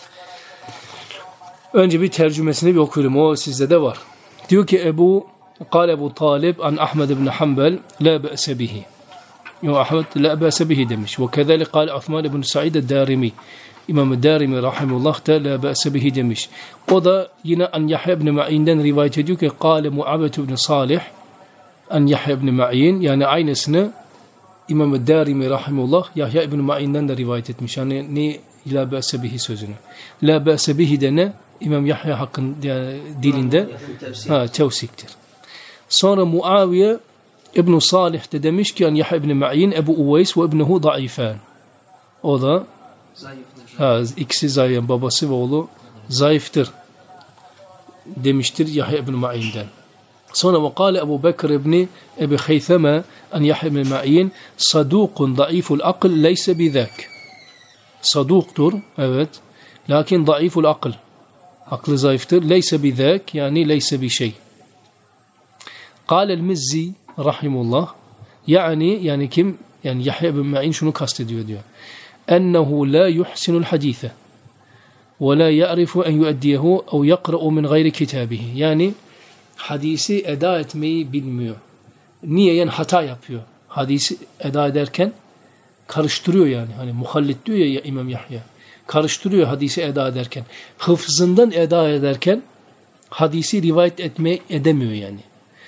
Speaker 2: Önce bir tercümesini bir okuyalım. O sizde de var. Diyor ki قال Ebu Talib an Ahmed ibn Hanbel la ba'se bihi. Ahmed la ba'se bihi demiş. Ve kezalik قال Osman ibn Sa'id el-Darimi. İmam-ı Darimi rahimullah da la ba'se bihi demiş. O da yine an Yahya ibn Ma'in'den rivayet ediyor ki قال Mu'abet ibn Salih an Yahya ibn Ma'in yani aynısını İmam-ı Darimi rahimullah Yahya ibn Ma'in'den de rivayet etmiş. Yani ne la ba'se bihi sözünü. La ba'se bihi de ne? İmam Yahya hakkın yani dilinde tevsiktir. Sonra Muaviye İbn Salih de demiş ki yani Yahya ibn Ma'in Ebu Uveys ve ibnuhu zayıfan. O da ikisi zayıf, babası ve oğlu zayıftır demiştir Yahya ibn Ma'in'den. Sonra وقال Ebu Bekir ibn Ebi Haythama an Yahya ibn Ma'in sadukun zayıful akıl leyse bizak. Saduktur, evet. Lakin zayıful akıl. Aklı zayıftır. Leyse bizak, yani leyse bir şey. قال el-Mizzi rahimullah, yani kim? Yani Yahya ibn Ma'in şunu kastediyor diyor. Ennehu la yuhsinul hadise ve la ya'rifu en yuaddiyehu ev yakra'u min gayri kitabihi. Yani hadisi eda etmeyi bilmiyor. Niye? Yani hata yapıyor. Hadisi eda ederken karıştırıyor yani. Hani muhallit diyor ya İmam Yahya. Karıştırıyor hadisi eda ederken. Hıfzından eda ederken hadisi rivayet edemiyor yani.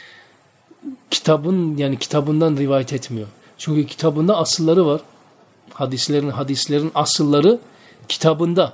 Speaker 2: Kitabından rivayet etmiyor. Çünkü kitabında asılları var. Hadislerin asılları kitabında.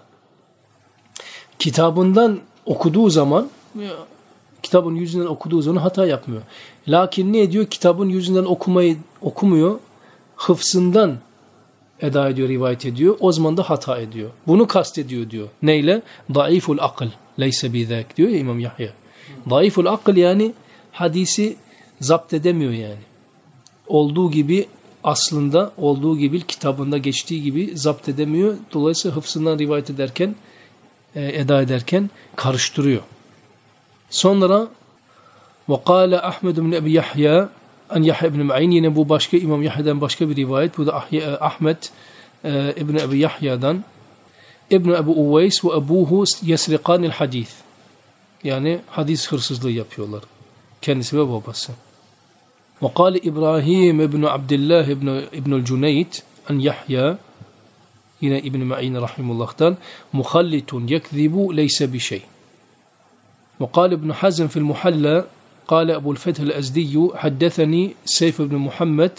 Speaker 2: Kitabından okuduğu zaman, kitabın yüzünden okuduğu zaman hata yapmıyor. Lakin ne diyor? Kitabın yüzünden okumuyor. Hıfzından eda ediyor, rivayet ediyor. O zaman da hata ediyor. Bunu kastediyor diyor. Neyle? Zayıful akıl. Leyse bizak diyor ya İmam Yahya. Zayıful akıl yani hadisi zapt edemiyor yani. Olduğu gibi aslında, olduğu gibi kitabında geçtiği gibi zapt edemiyor. Dolayısıyla hıfzından rivayet ederken, eda ederken karıştırıyor. Sonra وقال Ahmed ibn Ebi Yahya an Yahya ibn Ma'in, yine bu başka İmam Yahya'dan başka bir rivayet. Bu da Ahmed ibn Ebi Yahya'dan. İbn Ebu Uveys ve ebuhu yesrikanil hadis. Yani hadis hırsızlığı yapıyorlar. Kendisi ve babası. وقال İbrahim ibn Abdullah ibn Cuneyt an Yahya, yine İbn Ma'in rahimullah'tan, muhallitun yekzibu leyse bir şey. وقال ابن حزم في المحلى قال أبو الفتح الأزدي حدثني سيف بن محمد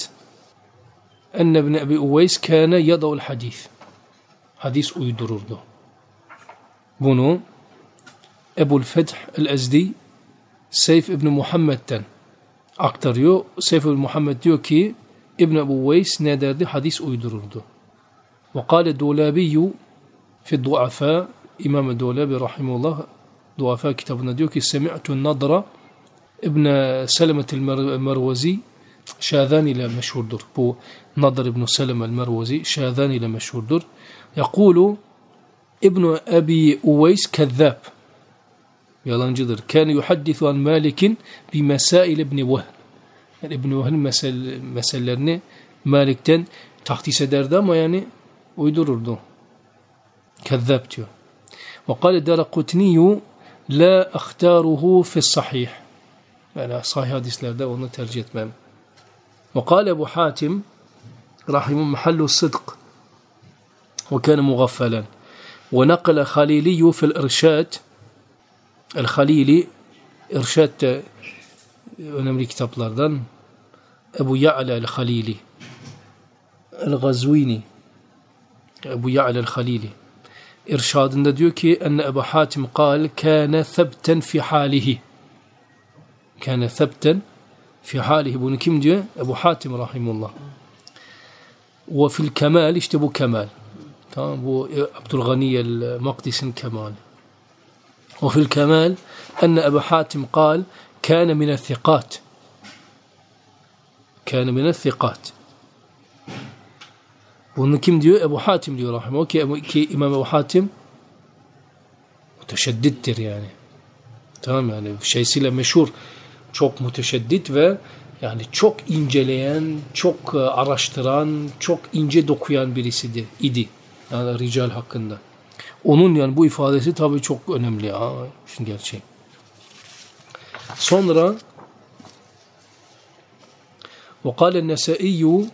Speaker 2: أن ابن أبي أويس كان يضع الحديث. Hadis uydururdu. Bunu Ebu'l Feth el-Ezdi Seyf ibn Muhammed'den aktarıyor. Seyf ibn Muhammed diyor ki İbn Ebu Uveys ne derdi? Hadis uydururdu. وقال دولابي في الضعفاء, İmam Dolabi rahimullah Duafa kitabında diyor ki Semi'tun Nadra İbn Selemet el-Mervazi Şazan ile meşhurdur. Bu Nadr ibn Seleme el-Mervazi Şazan ile meşhurdur. Yakulu İbn Abi Uveys kezzab, yalancıdır. Kâne yuhaddithu an Malik'in bi mesail İbn Vehb. Yani İbn Vehb'in meselelerini Malik'ten tahdis ederdi ama yani uydururdu. Kezzab diyor. وقال Daraqutni la ahtaruhu fi sahih. Yani sahih hadislerde onu tercih etmem. وقال Ebu Hatim rahimu mahallu sıdk وكان مغفلا. ونقل خليلي في الإرشاد. El-Halili İrşad de önemli kitaplardan. Ebu Ya'la el-Halili, El-Gazvini, Ebu Ya'la el-Halili İrşadında diyor ki enne Ebu Hatim kal kâne thebten fi hâlihi. Kâne thebten fi hâlihi. Bunu kim diyor? Ebu Hatim rahimullah. Ve fil kemal, işte bu kemal. Tamam, bu Abdülgani el-Makdis'in kemali. وفي الكمال أن أبا حاتم قال كان من الثقات. كان من الثقات. Bunu kim diyor? Ebu Hatim diyor rahimahullah ki İmam Ebu Hatim müteşeddittir yani. Tamam, yani şeysiyle meşhur, çok müteşeddit ve yani çok inceleyen, çok araştıran, çok ince dokuyan birisidir idi. Yani rical hakkında. Onun yani bu ifadesi tabii çok önemli ya. Şimdi gerçeği. Sonra وقال النسائي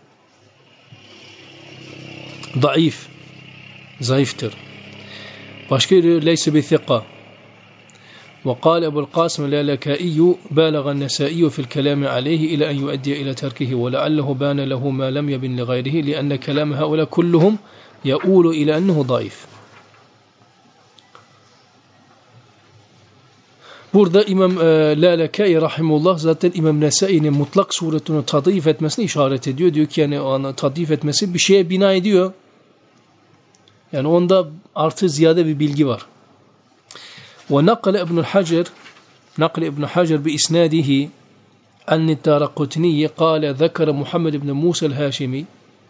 Speaker 2: ضعيف, zayıftır. Başka biri leyse bi thika. وقال أبو القاسم الألكائي بالغ النسائي في الكلام عليه إلى أن يؤدي إلى تركه ولعله بان له ما لم يبن لغيره لأن كلام هؤلاء كلهم يؤول إلى أنه ضعيف. Burada İmam Lalekai rahimullah zaten İmam Nesai'nin mutlak suretini tadif etmesine işaret ediyor. Diyor ki yani onu tadif etmesi bir şeye bina ediyor. Yani onda artı ziyade bir bilgi var. Ve nakle İbn Hacer bi isnadihi anni Daraqutni kâle zekere Muhammed ibn Musa el-Hâşimi.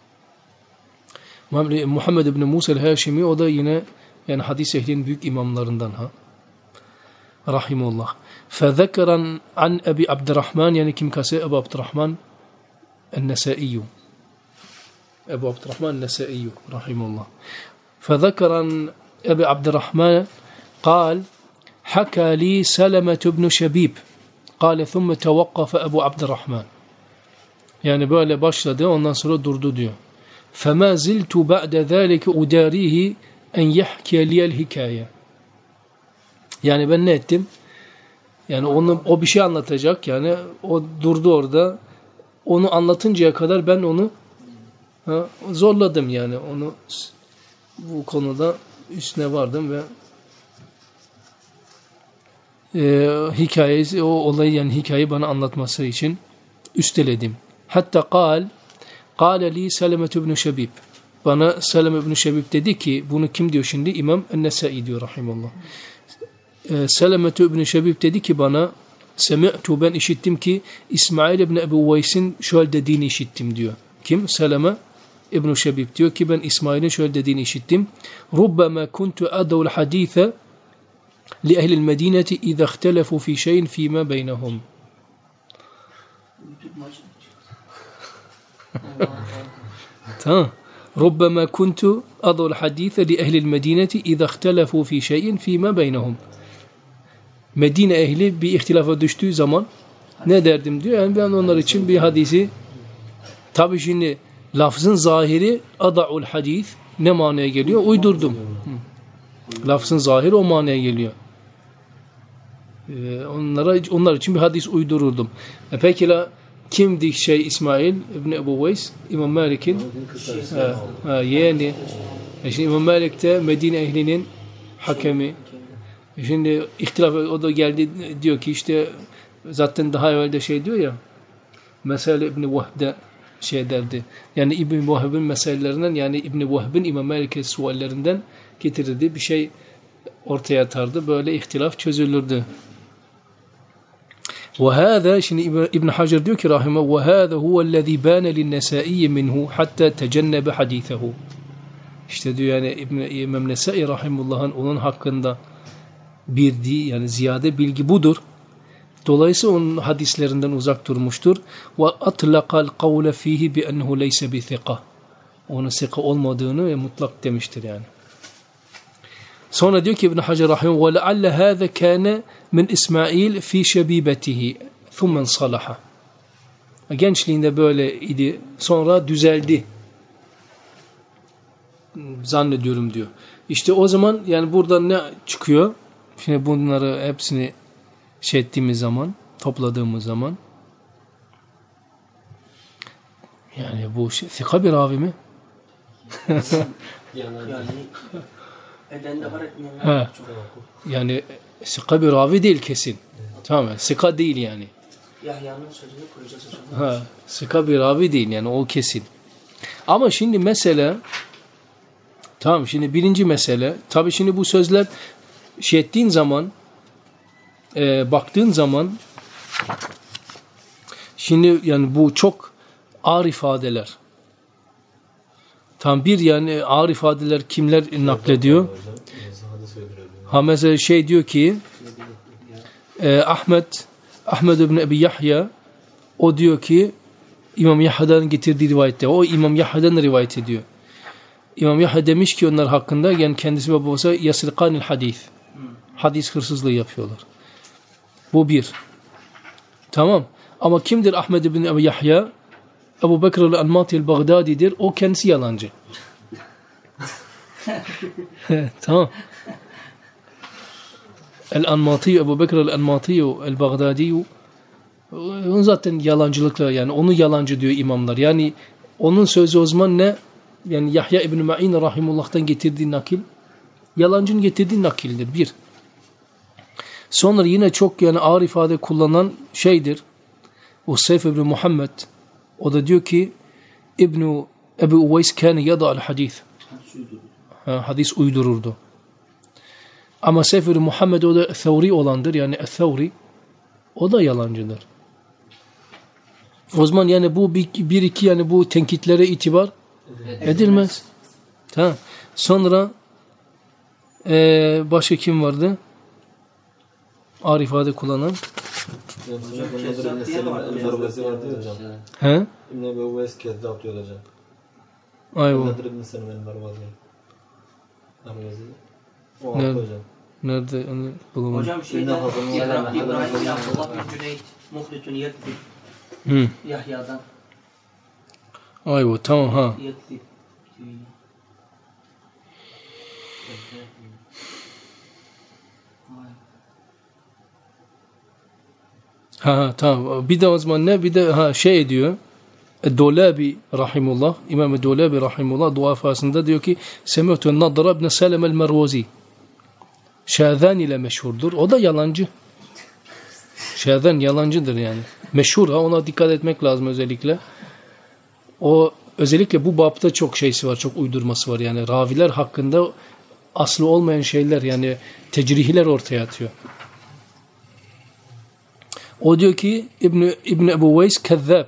Speaker 2: Muhammed ibn Musa el-Hâşimi o da yine yani hadis ehlinin büyük imamlarından rahimullah. فذكر عن أبي عبد الرحمن يعني كم كاسي أبو عبد الرحمن النسائي أبو عبد الرحمن النسائي رحمه الله فذكر عن أبي عبد الرحمن قال حكى لي سلمة بن شبيب قال ثم توقف أبو عبد الرحمن yani böyle başladı ondan sonra durdu diyor. فما زلت بعد ذلك أداريه أن يحكي لي الحكاية yani ben ne ettim? Yani o bir şey anlatacak yani o durdu orada onu anlatıncaya kadar ben onu zorladım yani onu bu konuda üstüne vardım ve hikayesi o olayı yani hikayeyi bana anlatması için üsteledim. Hatta kâle li Seleme ibn Şebib bana Seleme ibn Şebib dedi ki bunu kim diyor şimdi? İmam En-Nesai diyor rahimullah. Seleme ibn Şebib dedi ki bana semi'tu ben işittim ki İsmail ibn Ebu Uveys'in şöyle dediğini işittim diyor. Kim? Seleme ibn Şebib diyor ki ben İsmail'in şöyle dediğini işittim. Rubbama kuntu adul hadise li ehlil medineti idha ihtelefu fi şeyin fîmâ beynehum. Tamam. ربما كنت أضع الحديث لأهل المدينة إذا اختلفوا في شيء فيما بينهم. Medine ehli bir ihtilafa düştüğü zaman ne derdim diyor. Yani ben onlar için bir hadisi tabii şimdi lafzın zahiri ada'ul hadis ne manaya geliyor? Uydurdum. Lafzın zahiri o manaya geliyor. Onlar için bir hadis uydururdum. Peki kimdi İsmail İbni Ebu Uveys? İmam Malik'in yeğeni. Şimdi İmam Malik de Medine ehlinin hakemi. Şimdi ihtilaf o da geldi diyor ki işte zaten daha evvel de diyor ya mesele İbni Vahb'de derdi. Yani İbni Vahb'in meselelerinden yani İbni Vahb'in İmam Malik'e suallerinden getirirdi. Bir şey ortaya atardı. Böyle ihtilaf çözülürdü. وهذا şimdi İbn Hacer diyor ki rahime وهذا هو الذي بان للنسائي منه حتى تجنب حديثه. İşte diyor yani İmam Nesai rahimullah'ın onun hakkında bildiği yani ziyade bilgi budur. Dolayısıyla onun hadislerinden uzak durmuştur. Ve atlaqal kavle fihi bi ennehu leyse bi thika. Onun sika olmadığını ve mutlak demiştir yani. Sonra diyor ki İbn Hacer rahimehullah ve lealle hâze kâne min İsmail fi şebîbetihi thummen salaha. Gençliğinde böyle idi. Sonra düzeldi. Zannediyorum diyor. İşte o zaman yani buradan ne çıkıyor? Şimdi bunları hepsini ettiğimiz zaman, topladığımız zaman yani bu thika bir ravi mi?
Speaker 3: yani edende var etmeyenler çok.
Speaker 2: Yani thika bir ravi değil kesin. Tamam mı? Thika değil yani.
Speaker 3: Yahya'nın sözünü koyacağız hocam.
Speaker 2: Thika bir ravi değil yani o kesin. Ama şimdi mesele tamam şimdi birinci mesele tabii şimdi bu sözler ettiğin zaman baktığın zaman şimdi yani bu çok ağır ifadeler. Tam bir yani ağır ifadeler kimler naklediyor? Mesela diyor ki Ahmed ibn Ebi Yahya o diyor ki İmam Yahya'dan getirdiği rivayette o İmam Yahya'dan rivayet ediyor. İmam Yahya demiş ki onlar hakkında yani kendisi ve babası yasrikanil hadis. Hadis hırsızlığı yapıyorlar. Bu bir. Tamam. Ama kimdir Ahmed ibn Ebi Yahya? Ebu Bekir el-Anmati el-Baghdadi'dir. O kendisi yalancı. Tamam. El-Anmati, Ebu Bekir el-Anmati el-Baghdadi onun zaten yalancılıkla yani onu yalancı diyor imamlar. Yani onun sözü o zaman ne? Yani Yahya ibn Ma'in rahimullah'tan getirdiği nakil yalancının getirdiği nakildir. Bir. Sonra yine çok yani ağır ifade kullanan şeydir. O Seyf ibn Muhammed. O da diyor ki Ebu Uveys kâne yada'al hadis. Hadis uydururdu. Ama Seyf ibn Muhammed o da Thawri olandır. Yani Thawri o da yalancıdır. O zaman yani bu bir iki yani bu tenkitlere itibar edilmez. Tamam. Sonra başka kim vardı? Ağır ifade kullanan. He?
Speaker 4: İbn Ebu Uveys kezzap diyor hocam.
Speaker 2: Ayva.
Speaker 4: Nedir İbn Selim'in Mervazi? O haklı hocam.
Speaker 2: Nerede onu bulamadım.
Speaker 3: Hocam şeyde İbrahim bin Abdullah bin Cüneyt muhlitun yekzib. Yahya'dan.
Speaker 2: Ayva tamam ha.
Speaker 3: Yekzib.
Speaker 2: Ha tamam. Bir de o zaman ne? Bir de şey diyor. Dolabi rahimullah. İmam Dolabi rahimullah dua fasında diyor ki Semi'tu Nadra ibn Salim el-Mervazi. Şadan ile meşhurdur. O da yalancı. Şadan yalancıdır yani. Meşhur ona dikkat etmek lazım özellikle. O özellikle bu bapta çok şeysi var, çok uydurması var. Yani raviler hakkında aslı olmayan şeyler yani tecrihiler ortaya atıyor. O diyor ki İbn Ebu Uveys kezzab.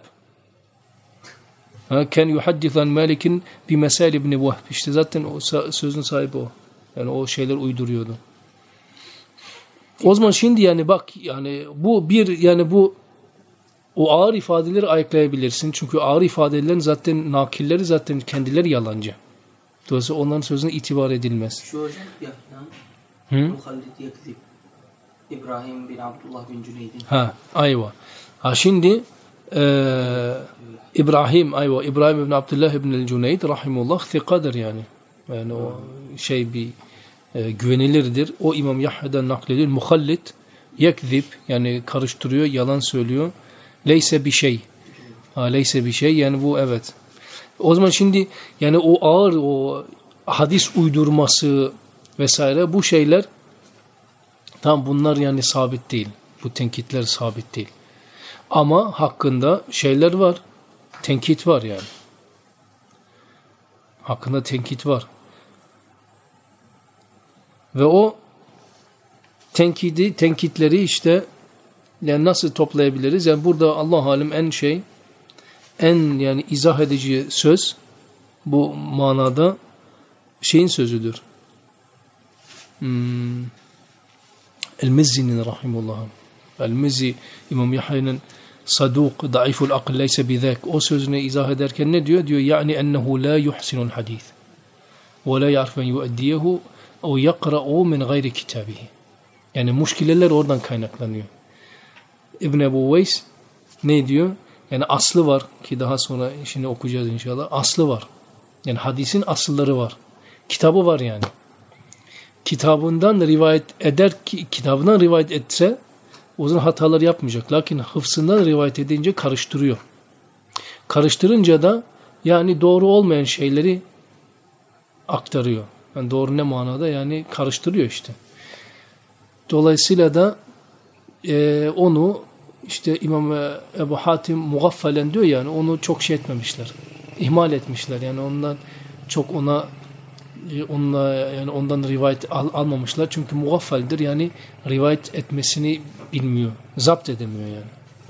Speaker 2: Kan yuhaddis an Malik'in bi mesal İbn Vahb. İşte zaten o sözün sahibi o. Yani o şeyler uyduruyordu. O zaman şimdi yani bak yani bu bir yani bu o ağır ifadeleri ayıklayabilirsin. Çünkü ağır ifadelerin zaten nakilleri zaten kendileri yalancı. Dolayısıyla onların sözüne itibar edilmez.
Speaker 3: Şu hocam Yahya Muhallit yekzib. İbrahim bin Abdullah bin Cüneyd'in.
Speaker 2: Ayva. Şimdi İbrahim bin Abdullah bin Cüneyd rahimullah thikadır yani. Yani o şey bir güvenilirdir. O İmam Yahya'dan naklediyor. Muhallit yekzib yani karıştırıyor, yalan söylüyor. Leyse bir şey. Leyse bir şey yani bu evet. O zaman şimdi yani o ağır o hadis uydurması vesaire bu şeyler tam bunlar yani sabit değil. Bu tenkitler sabit değil. Ama hakkında şeyler var. Tenkit var yani. Hakkında tenkit var. Ve o tenkitleri işte yani nasıl toplayabiliriz? Yani burada Allah alim en yani izah edici söz bu manada şeyin sözüdür. El-Mizzi'nin rahimullah. El-Mizzi İmam Yahya'nın saduk, daiful akıl leyse bizak. O sözünü izah ederken ne diyor? Diyor yani ennehu la yuhsinul hadis ve la ya'rif men yuaddiyehu o yakra'u min gayri kitabihi. Yani muşkileler oradan kaynaklanıyor. İbn Ebu Uveys ne diyor? Yani aslı var ki daha sonra şimdi okuyacağız inşallah. Aslı var. Yani hadisin asılları var. Kitabı var yani. Kitabından rivayet etse o zaman hatalar yapmayacak. Lakin hıfzından rivayet edince karıştırıyor. Karıştırınca da yani doğru olmayan şeyleri aktarıyor. Yani doğru ne manada yani karıştırıyor işte. Dolayısıyla da onu işte İmam Ebu Hatim mugaffalen diyor yani onu çok şey etmemişler. İhmal etmişler. Yani ondan çok ondan rivayet almamışlar. Çünkü mugaffaldir yani rivayet etmesini bilmiyor. Zapt edemiyor yani.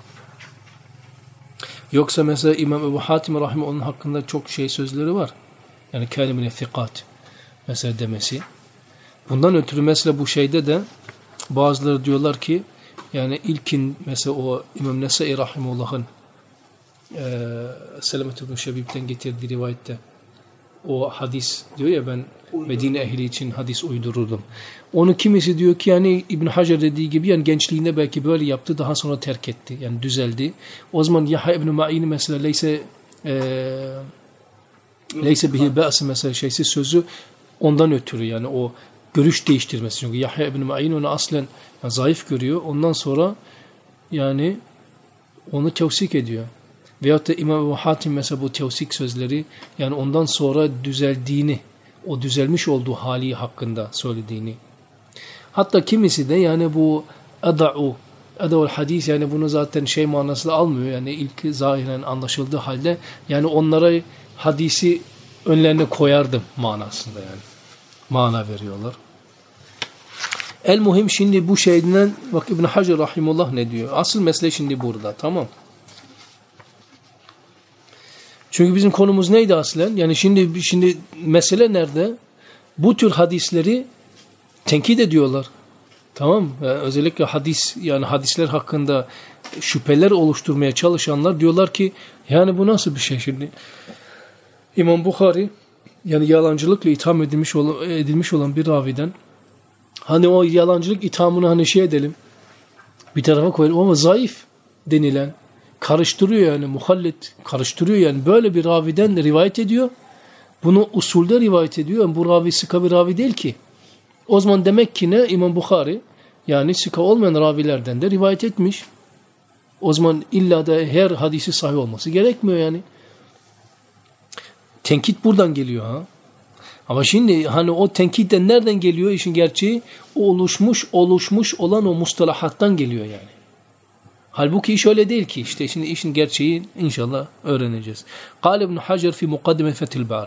Speaker 2: Yoksa mesela İmam Ebu Hatim rahimehullah onun hakkında çok şey sözleri var. Yani kâlimine thikat mesela demesi. Bundan ötürü mesela bu şeyde de bazıları diyorlar ki yani ilkin mesela o İmam Nesai rahimehullah'ın Selamet ibn Şebib'den getirdiği rivayette o hadis diyor ya ben Medine ehli için hadis uydururdum. Onu kimisi diyor ki yani İbn Hacer dediği gibi yani gençliğinde belki böyle yaptı daha sonra terk etti. Yani düzeldi. O zaman Yahya ibn Ma'in mesela leyse bihi ba'sı mesela şeysi sözü ondan ötürü yani o görüş değiştirmesi. Çünkü Yahya ibn Ma'in onu aslen yani zayıf görüyor. Ondan sonra yani onu tevsik ediyor. Veyahut da İmam Ebu Hatim mesela bu tevsik sözleri yani ondan sonra düzeldiğini, o düzelmiş olduğu hali hakkında söylediğini. Hatta kimisi de yani bu Eda'ul hadis yani bunu zaten şey manasında almıyor. Yani ilk zahiren anlaşıldığı halde yani onlara hadisi önlerine koyardım manasında yani. Mana veriyorlar. El muhim şimdi bu şeyden bak İbn Hacer rahimullah ne diyor? Asıl mesele şimdi burada, tamam. Çünkü bizim konumuz neydi aslen? Yani şimdi mesele nerede? Bu tür hadisleri tenkit ediyorlar. Tamam? Yani özellikle hadisler hakkında şüpheler oluşturmaya çalışanlar diyorlar ki yani bu nasıl bir şey şimdi? İmam Bukhari yani yalancılıkla itham edilmiş olan bir raviden hani o yalancılık ithamını hani şey edelim bir tarafa koyalım ama zayıf denilen karıştırıyor yani muhallit karıştırıyor yani böyle bir raviden de rivayet ediyor. Bunu usulde rivayet ediyor. Yani bu ravi sıka bir ravi değil ki. O zaman demek ki ne? İmam Bukhari yani sıka olmayan ravilerden de rivayet etmiş. O zaman illa da her hadisi sahih olması gerekmiyor yani. Tenkit buradan geliyor ha. Ama şimdi hani o tenkitten nereden geliyor işin gerçeği? O oluşmuş olan o mustalahattan geliyor yani. Halbuki iş öyle değil ki. İşte şimdi işin gerçeği inşallah öğreneceğiz. Kâle İbn Hacer fi mukaddime Fethil Bari.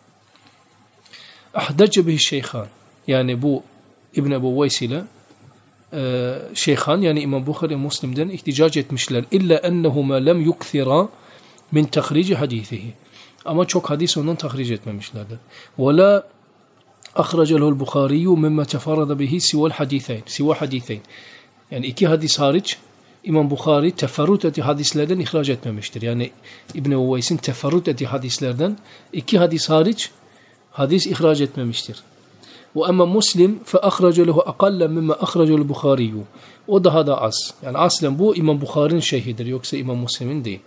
Speaker 2: Ahdece bihi şeyhan. Yani bu İbn Ebu Veys ile şeyhan yani İmam Bukhari Müslim'den ihticac etmişler. İlla ennehuma lem yukthira min tahrici hadithihi. Ama çok hadis ondan tahric etmemişlerdir. Ve la ahracalehul Bukhariyu mimma tefarrada bihi siva hadithayn. Yani iki hadis hariç İmam Bukhari teferrüt ettiği hadislerden ihraç etmemiştir. Yani İbn Uveys'in teferrüt ettiği hadislerden iki hadis hariç hadis ihraç etmemiştir. Ve ama Müslim fe ahraca lehu aqalla mimma ahracahu Bukhariyu. O daha da az. Yani aslen bu İmam Bukhari'nin şeyhidir yoksa İmam Müslim'in değil.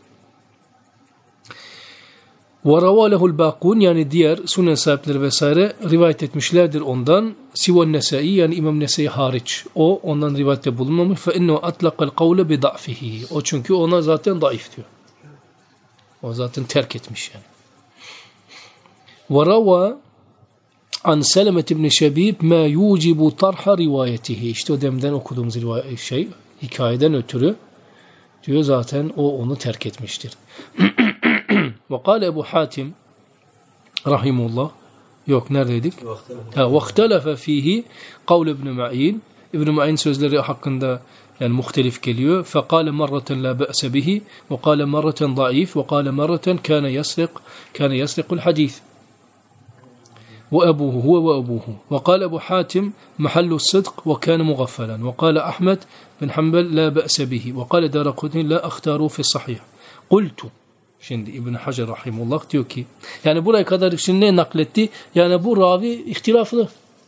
Speaker 2: Ve ravalehul baqun yani diğer sunen sahipleri vesaire rivayet etmişlerdir ondan. Sivan Nesai yani İmam Nesai hariç. O ondan rivayette bulunmamış. Fe innehu atlaqal kavle bi da'fihi. O çünkü ona zaten daif diyor. O zaten terk etmiş yani. Ve rava an Selemet ibn Şebib ma yucibu tarha rivayetihi. İşte o demden okuduğumuz hikayeden ötürü diyor zaten o onu terk etmiştir. وقال Ebu Hatim rahimullah yok neredeydik? وَاخْتَلَفَ ف۪يهِ قَوْلِ ibn Ma'in İbn Ma'in sözleri hakkında yani muhtelif geliyor. فَقَالَ مَرَّةً لَا بَأْسَ بِهِ وَقَالَ مَرَّةً ضَعِيفٌ وَقَالَ مَرَّةً كَانَ يَسْرِقُ الْحَدِيثِ وأبوه هو وأبوه وقال أبو حاتم محل الصدق وكان مغفلا وقال أحمد بن حنبل لا بأس به وقال دارقطني لا أختاره في الصحيح قلت. Şimdi İbn Hacer rahimullah diyor ki yani buraya kadar şimdi ne nakletti? Yani bu ravi ihtilaflı.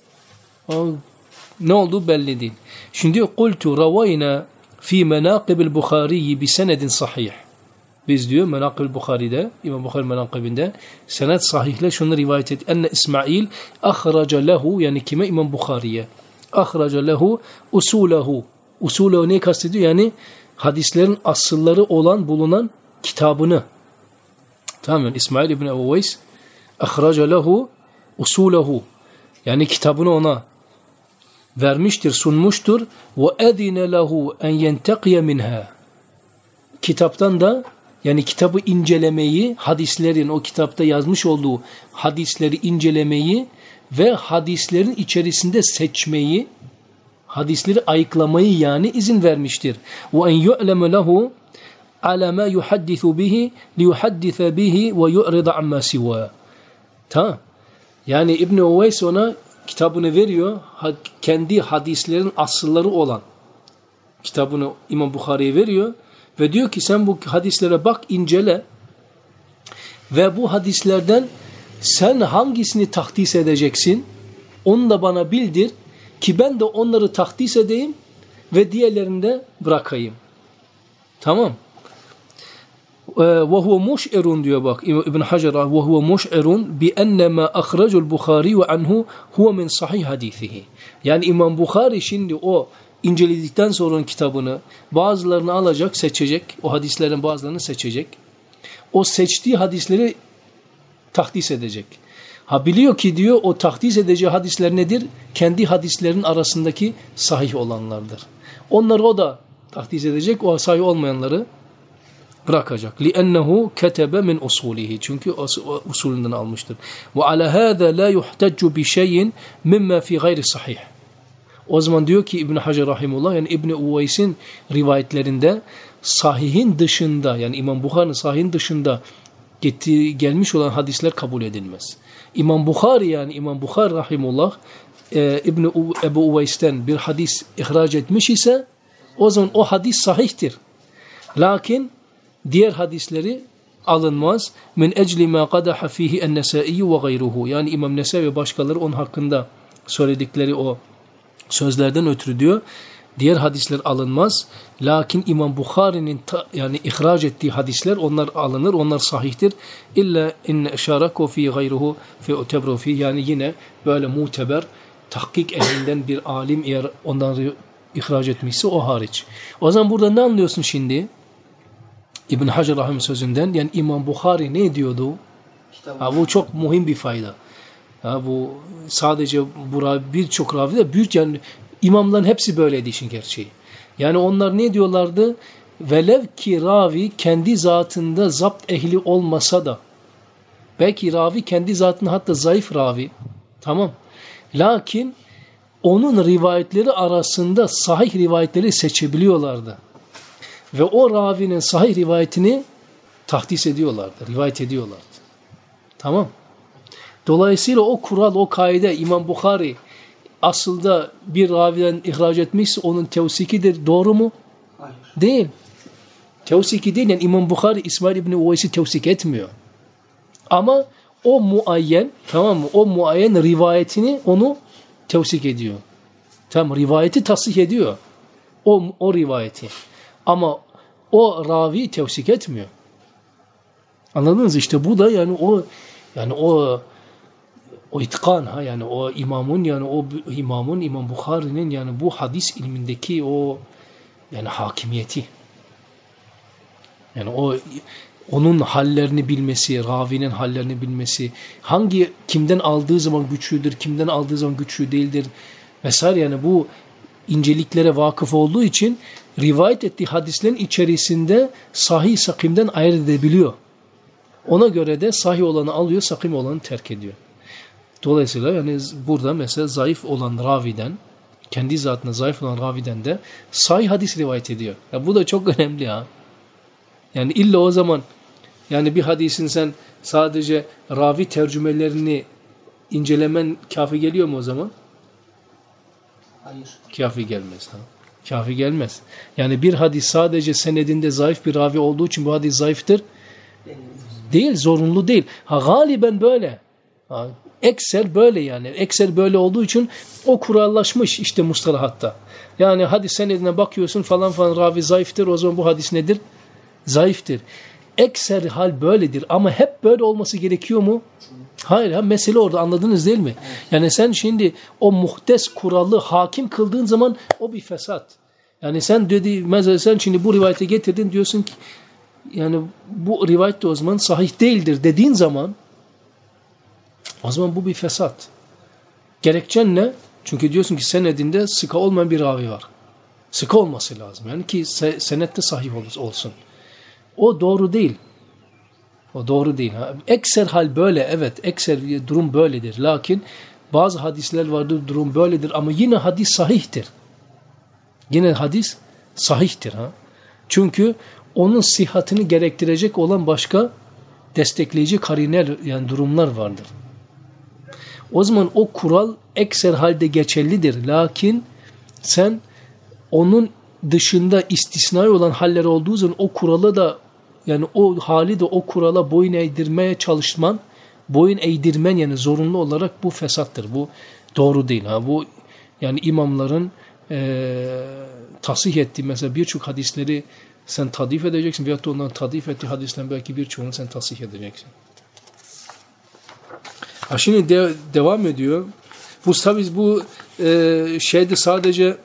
Speaker 2: Ne olduğu belli değil. Şimdi diyor kultu ravayna fi menaqibil Bukhari bi senedin sahih. Biz diyor Menakib Bukhari'de İmam Bukhari menakibinde senet sahihle şunu rivayet et. Enne İsmail ahraca lehu yani kime? İmam Bukhari'ye. Ahraca lehu usulehu. Usulehu ne kastediyor? Yani hadislerin asılları olan bulunan kitabını. Tamam yani İsmail İbni Ebu Veys ahraca lehu usulehu yani kitabını ona vermiştir, sunmuştur. Ve edine lehu en yenteqiye minha. Kitaptan da yani kitabı incelemeyi, hadislerin o kitapta yazmış olduğu hadisleri incelemeyi ve hadislerin içerisinde seçmeyi, hadisleri ayıklamayı yani izin vermiştir. Ve en yu'leme lehu ala ma yuhaddithu bihi liyuhadditha bihi ve yu'rida amma siwa. Tamam. Yani İbn Uveys ona kitabını veriyor. Kendi hadislerin asılları olan kitabını İmam Bukhari'ye veriyor ve diyor ki sen bu hadislere bak, incele ve bu hadislerden sen hangisini tahdis edeceksin? Onu da bana bildir ki ben de onları tahdis edeyim ve diğerlerini de bırakayım. Tamam. وهو مشعر diyor bak İbn Hacer وهو مشعر بأن ما أخرجه البخاري عنه هو من صحيح حديثه. Yani İmam Bukhari şimdi o inceledikten sonra kitabını bazılarını alacak, seçecek. O hadislerin bazılarını seçecek. O seçtiği hadisleri tahdis edecek. Ha biliyor ki diyor o tahdis edeceği hadisler nedir? Kendi hadislerin arasındaki sahih olanlardır. Onları o da tahdis edecek, o sahih olmayanları bırakacak. لِأَنَّهُ كَتَبَ مِنْ usulihi. Çünkü usulünden almıştır. وَعَلَى هَذَا لَا يُحْتَجُّ بِشَيْءٍ مِمَّا فِي غَيْرِ صَحِيحٍ. O zaman diyor ki İbn Hacer rahimullah, yani İbn Uveys'in rivayetlerinde sahihin dışında, yani İmam Bukhari'nin sahihin dışında gelmiş olan hadisler kabul edilmez. İmam Bukhari, yani İmam Bukhari rahimullah Ebu Uveys'ten bir hadis ihraç etmiş ise o zaman o hadis sahihtir. Lakin diğer hadisleri alınmaz. Min ecli ma qadaha fihi en-Nesai ve gayruhu. Yani İmam Nesai ve başkaları onun hakkında söyledikleri o sözlerden ötürü diyor. Diğer hadisler alınmaz. Lakin İmam Bukhari'nin yani ihraç ettiği hadisler onlar alınır. Onlar sahihtir. İlla in şaraku fi gayruhu fi utebru fi. Yani yine böyle muteber tahkik ehlinden bir alim eğer ondan ihraç etmişse o hariç. O zaman burada ne anlıyorsun şimdi? İbn Hacer rahim sözünden, yani İmam Bukhari ne diyordu? Bu çok mühim bir fayda. Bu sadece birçok ravide yani imamların hepsi böyleydi işin gerçeği. Yani onlar ne diyorlardı? Velev ki ravi kendi zatında zapt ehli olmasa da, belki ravi kendi zatında hatta zayıf ravi, tamam. Lakin onun rivayetleri arasında sahih rivayetleri seçebiliyorlardı. Ve o ravinin sahih rivayetini tahdis ediyorlardı, rivayet ediyorlardı. Tamam. Dolayısıyla o kural, o kaide İmam Bukhari aslında bir raviden ihraç etmişse onun tevsikidir. Doğru mu?
Speaker 3: Hayır.
Speaker 2: Değil. Tevsiki değil. Yani İmam Bukhari İsmail İbni Uveys'i tevsik etmiyor. Ama o muayyen, tamam mı? O muayyen rivayetini onu tevsik ediyor. Tamam, rivayeti tasih ediyor. O rivayeti. Ama o ravi tevsik etmiyor. Anladınız? İşte bu da yani o itkan, ha, yani o imamın, yani o imamın, İmam Bukhari'nin yani bu hadis ilmindeki o yani hakimiyeti. Yani onun hallerini bilmesi, ravinin hallerini bilmesi, kimden aldığı zaman güçlüdür, kimden aldığı zaman güçlü değildir vesaire, yani bu inceliklere vakıf olduğu için rivayet ettiği hadislerin içerisinde sahih sakimden ayırt edebiliyor. Ona göre de sahih olanı alıyor, sakim olanı terk ediyor. Dolayısıyla yani burada mesela zayıf olan raviden, kendi zatına zayıf olan raviden de sahih hadis rivayet ediyor. Ya bu da çok önemli ha. Yani illa o zaman yani bir hadisin sen sadece ravi tercümelerini incelemen kafi geliyor mu o zaman?
Speaker 3: Hayır.
Speaker 2: Kafi gelmez. Ha. Kafi gelmez. Yani bir hadis sadece senedinde zayıf bir ravi olduğu için bu hadis zayıftır. Değil, zorunlu değil. Galiben böyle. Ekser böyle yani. Ekser böyle olduğu için o kurallaşmış işte mustalahatta. Yani hadis senedine bakıyorsun falan ravi zayıftır. O zaman bu hadis nedir? Zayıftır. Ekser hal böyledir. Ama hep böyle olması gerekiyor mu? Hayır. Mesele orada, anladınız değil mi? Yani sen şimdi o muhtes kuralı hakim kıldığın zaman o bir fesat. Yani sen mesela sen şimdi bu rivayete getirdin, diyorsun ki yani bu rivayet de o zaman sahih değildir dediğin zaman o zaman bu bir fesat. Gerekçen ne? Çünkü diyorsun ki senedinde sıka olmayan bir ravi var. Sıka olması lazım. Yani ki senette sahih olsun. O doğru değil. O doğru değil. Ekser hal böyle, evet. Ekser durum böyledir. Lakin bazı hadisler vardır, durum böyledir ama yine hadis sahihtir. Yine hadis sahihtir. Çünkü onun sıhhatini gerektirecek olan başka destekleyici karineler, yani durumlar vardır. O zaman o kural ekser halde geçerlidir. Lakin sen onun dışında istisnai olan haller olduğu zaman o kurala da, yani o hali de o kurala boyun eğdirmeye çalışman, boyun eğdirmen yani zorunlu olarak bu fesattır. Bu doğru değil. Bu yani imamların tasih ettiği mesela birçok hadisleri sen tadif edeceksin veyahut da ondan tadif ettiği hadislerin belki birçoğunu sen tasih edeceksin. Şimdi devam ediyor. Bu tabii bu şeyde sadece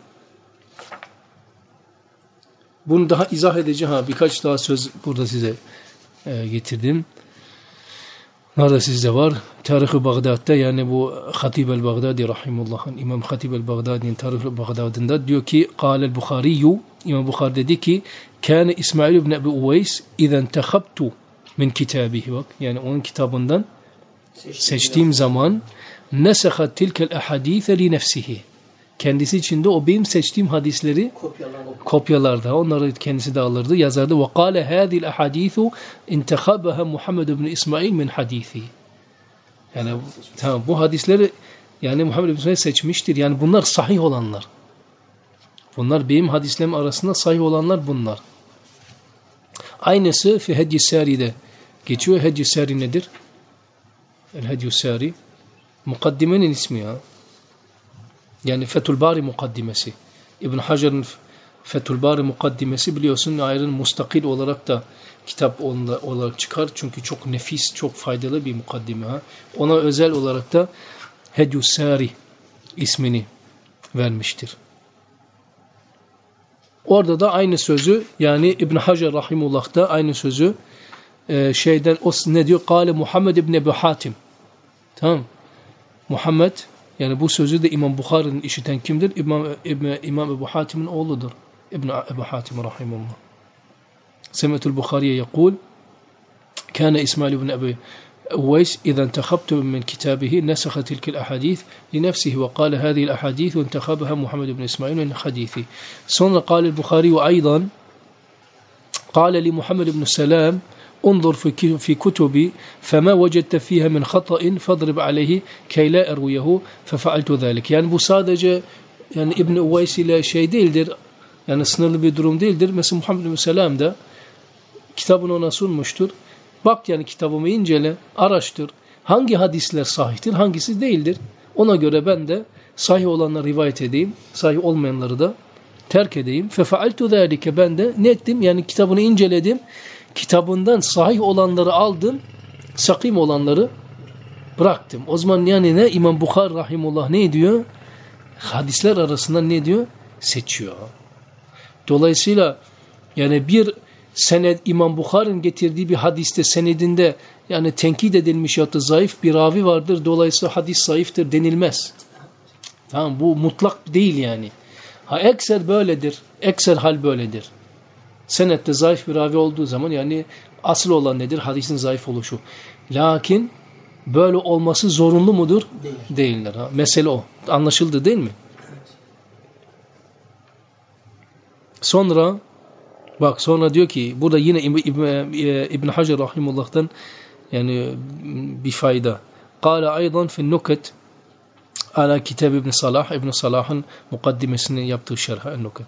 Speaker 2: bunu daha izah edeceğim. Birkaç daha söz burada size getirdim. Nerede sizde var? Tarih-i Bağdat'ta, yani bu Hatib el-Bağdadi rahimullah'ın, İmam Hatib el-Bağdadi'nin Tarih-i Bağdat'ında diyor ki Kâlel Bukhariyyü, İmam Bukhari dedi ki Kâne İsmail ibn Ebi Uveys izen tehabtu min kitabihi, bak yani onun kitabından seçtiğim zaman nesehat tilkel ahadîse li nefsihi, kendisi içinde o benim seçtiğim hadisleri kopyalarda, onları kendisi de alırdı, yazardı. Ve kâle hâzil ahadîthu intekhabaha Muhammed ibn İsmail min hadîthi. Yani tamam, bu hadisleri yani Muhammed ibn İsmail seçmiştir. Yani bunlar sahih olanlar. Bunlar benim hadislerim arasında sahih olanlar bunlar. Aynısı fi Hedy-i Sâri'de geçiyor. Hedy-i Sâri nedir? El-Hedy-i Sâri mukaddimenin ismi ya. Yani Fethül Bari mukaddimesi. İbn Hacer'in Fethül Bari mukaddimesi biliyorsun ayrı mustakil olarak da kitap olarak çıkar. Çünkü çok nefis, çok faydalı bir mukaddime. Ona özel olarak da Hedy-i Sâri ismini vermiştir. Orada da aynı sözü, yani İbn Hacer rahimullah da aynı sözü o ne diyor? Kâle Muhammed ibn Ebu Hatim. Tamam. Muhammed, yani bu sözü de İmam Bukhari'nin işiten kimdir? İmam Ebu Hatim'in oğludur. İbn Ebu Hatim rahimullah. Semetül Bukhari'ye yekul Kâne İsmail ibn Ebu Uveys إذا انتخبت من كتابه نسخ تلك الأحاديث لنفسه وقال هذه الأحاديث وانتخبها محمد بن إسماعيل من حديثه. Sonra قال البخاري أيضا قال لمحمد بن سلام انظر في كتبي فما وجدت فيها من خطأ فاضرب عليه كي لا أرويه ففعلت ذلك. Yani bu sadece yani İbn Uveys ile şey değildir. Yani sınırlı bir durum değildir. Mesela Muhammed bin Selam da kitabını ona sunmuştur. Bak yani kitabımı incele, araştır. Hangi hadisler sahihtir, hangisi değildir. Ona göre ben de sahih olanları rivayet edeyim, sahih olmayanları da terk edeyim. Fefa'altu zâlike, ben de ne ettim? Yani kitabını inceledim. Kitabından sahih olanları aldım, sakim olanları bıraktım. O zaman yani ne? İmam Bukhari rahimullah ne diyor? Hadisler arasından ne diyor? Seçiyor. Dolayısıyla yani bir sened, İmam Bukhari'nin getirdiği bir hadiste senedinde yani tenkit edilmiş ya da zayıf bir ravi vardır. Dolayısıyla hadis zayıftır denilmez. Tamam, bu mutlak değil yani. Ekser böyledir. Ekser hal böyledir. Senette zayıf bir ravi olduğu zaman yani asıl olan nedir? Hadisin zayıf oluşu. Lakin böyle olması zorunlu mudur? Değildir. Mesele o. Anlaşıldı değil mi? Sonra bak, sonra diyor ki burada yine İbn Hacer rahimullah'tan yani bir fayda. Kâle aydan fi nuket ala kitab İbn Salah, İbn Salah'ın mukaddimesini yaptığı şerh el-nuket.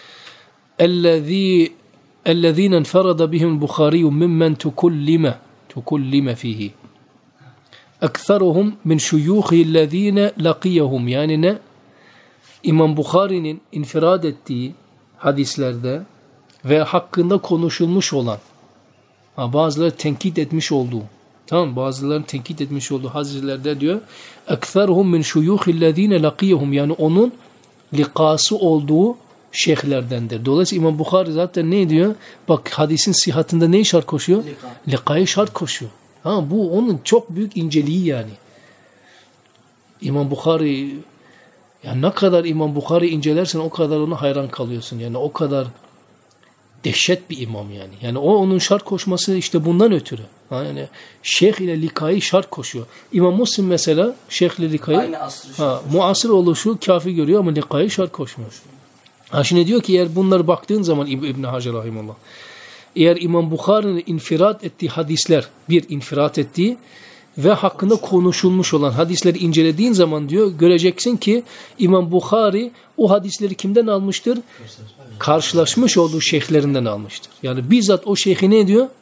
Speaker 2: اَلَّذ۪ينَ انْفَرَدَ بِهِمْ بُخَارِيٌ مِمَّنْ تُكُلِّمَ ف۪يهِ اَكْثَرُهُمْ مِنْ شُيُوخِ الَّذ۪ينَ لَقِيَهُمْ. Yani ne? İmam Bukhari'nin infirad ettiği hadislerde ve hakkında konuşulmuş olan, bazıları tenkit etmiş olduğu, tamam, bazılarının tenkit etmiş olduğu hadislerde diyor اَكْثَرُهُمْ مِنْ شُيُوخِ الَّذ۪ينَ لَقِيَهُمْ. Yani onun likası olduğu şeyhlerdendir. Dolayısıyla İmam Bukhari zaten ne diyor? Bak, hadisin sihatında ne şart koşuyor? Likayı şart koşuyor. Bu onun çok büyük inceliği yani. İmam Bukhari, yani ne kadar İmam Bukhari incelersen o kadar ona hayran kalıyorsun. Yani o kadar dehşet bir imam yani. Yani onun şart koşması işte bundan ötürü. Yani şeyh ile likayı şart koşuyor. İmam Müslim mesela şeyh ile likayı muasır oluşu kafi görüyor ama likayı şart koşmuyor. Şimdi diyor ki eğer bunları baktığın zaman İbn Hacer rahimullah, eğer İmam Bukhari'nin infirat ettiği hadisler, bir infirat ettiği ve hakkında konuşulmuş olan hadisleri incelediğin zaman diyor göreceksin ki İmam Bukhari o hadisleri kimden almıştır? Karşılaşmış olduğu şeyhlerinden almıştır. Yani bizzat o şeyhi ne diyor?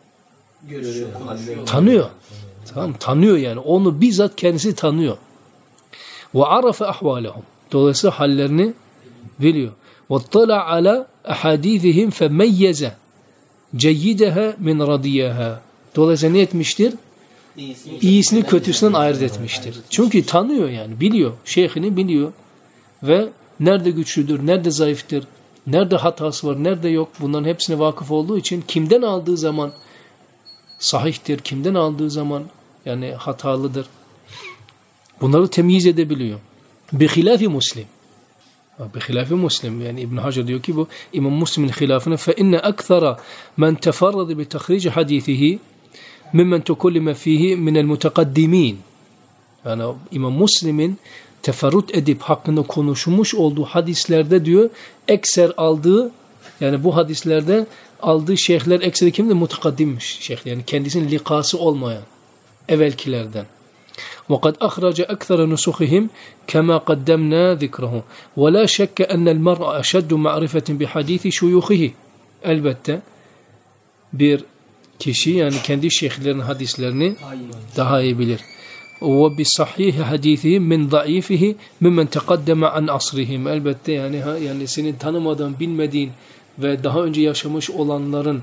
Speaker 2: Tanıyor. Tamam, tanıyor yani. Onu bizzat kendisi tanıyor. Ve arafe ahvalehum. Dolayısıyla hallerini biliyor. Ve tala ala ahadithihim femeyyeze ceyyideha min radiyeha. Dolayısıyla ne etmiştir? İyisini kötüsünden ayırt etmiştir. Çünkü tanıyor yani, biliyor. Şeyhini biliyor. Ve nerede güçlüdür, nerede zayıftır, nerede hatası var, nerede yok, bunların hepsine vakıf olduğu için kimden aldığı zaman sahihtir, kimden aldığı zaman yani hatalıdır. Bunları temyiz edebiliyor. Bihilafi Muslim. Bihilafi Muslim. Yani İbn Hacer diyor ki bu İmam Müslim'in hilafına فَاِنَّ أَكْثَرَ مَنْ تَفَرَّضِ بِتَخْرِيجِ حَدِيثِهِ مِمَّنْ تُكُلِّمَ ف۪يهِ مِنَ الْمُتَقَدِّم۪ينَ. Yani İmam Müslim'in teferrüt edip hakkında konuşmuş olduğu hadislerde diyor ekser aldığı, yani bu hadislerde aldığı şeyhler ekseri kimdir? Mutakaddimmiş şeyh. Yani kendisinin likası olmayan evvelkilerden. وَقَدْ أَخْرَجَ أَكْثَرَ نُسُخِهِمْ كَمَا قَدَّمْنَا ذِكْرَهُ وَلَا شَكَّ أَنَّ الْمَرْءَ أَشَدُّ مَعْرِفَةٍ بِحَدِيثِ شُيُوخِهِ. Elbette bir kişi yani kendi şeyhlerin hadislerini daha iyi bilir. وَبِصَحِيهِ حَدِيثِهِ مِنْ ضَعِيفِهِ مِمَّنْ تَقَدَّمَ عَنْ عَصْرِهِمْ. Elbette yani senin tanımadığın, bilmediğin ve daha önce yaşamış olanların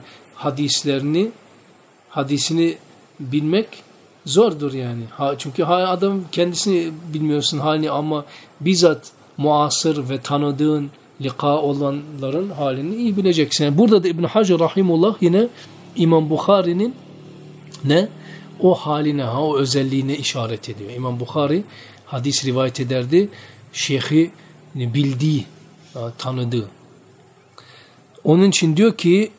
Speaker 2: hadisini bilmek zordur yani. Çünkü adam kendisini bilmiyorsun halini ama bizzat muasır ve tanıdığın lika olanların halini iyi bileceksin. Yani burada da İbn Hacer rahimullah yine İmam Bukhari'nin o haline, o özelliğine işaret ediyor. İmam Bukhari hadis rivayet ederdi. Şeyhi bildiği, tanıdığı. Onun için diyor ki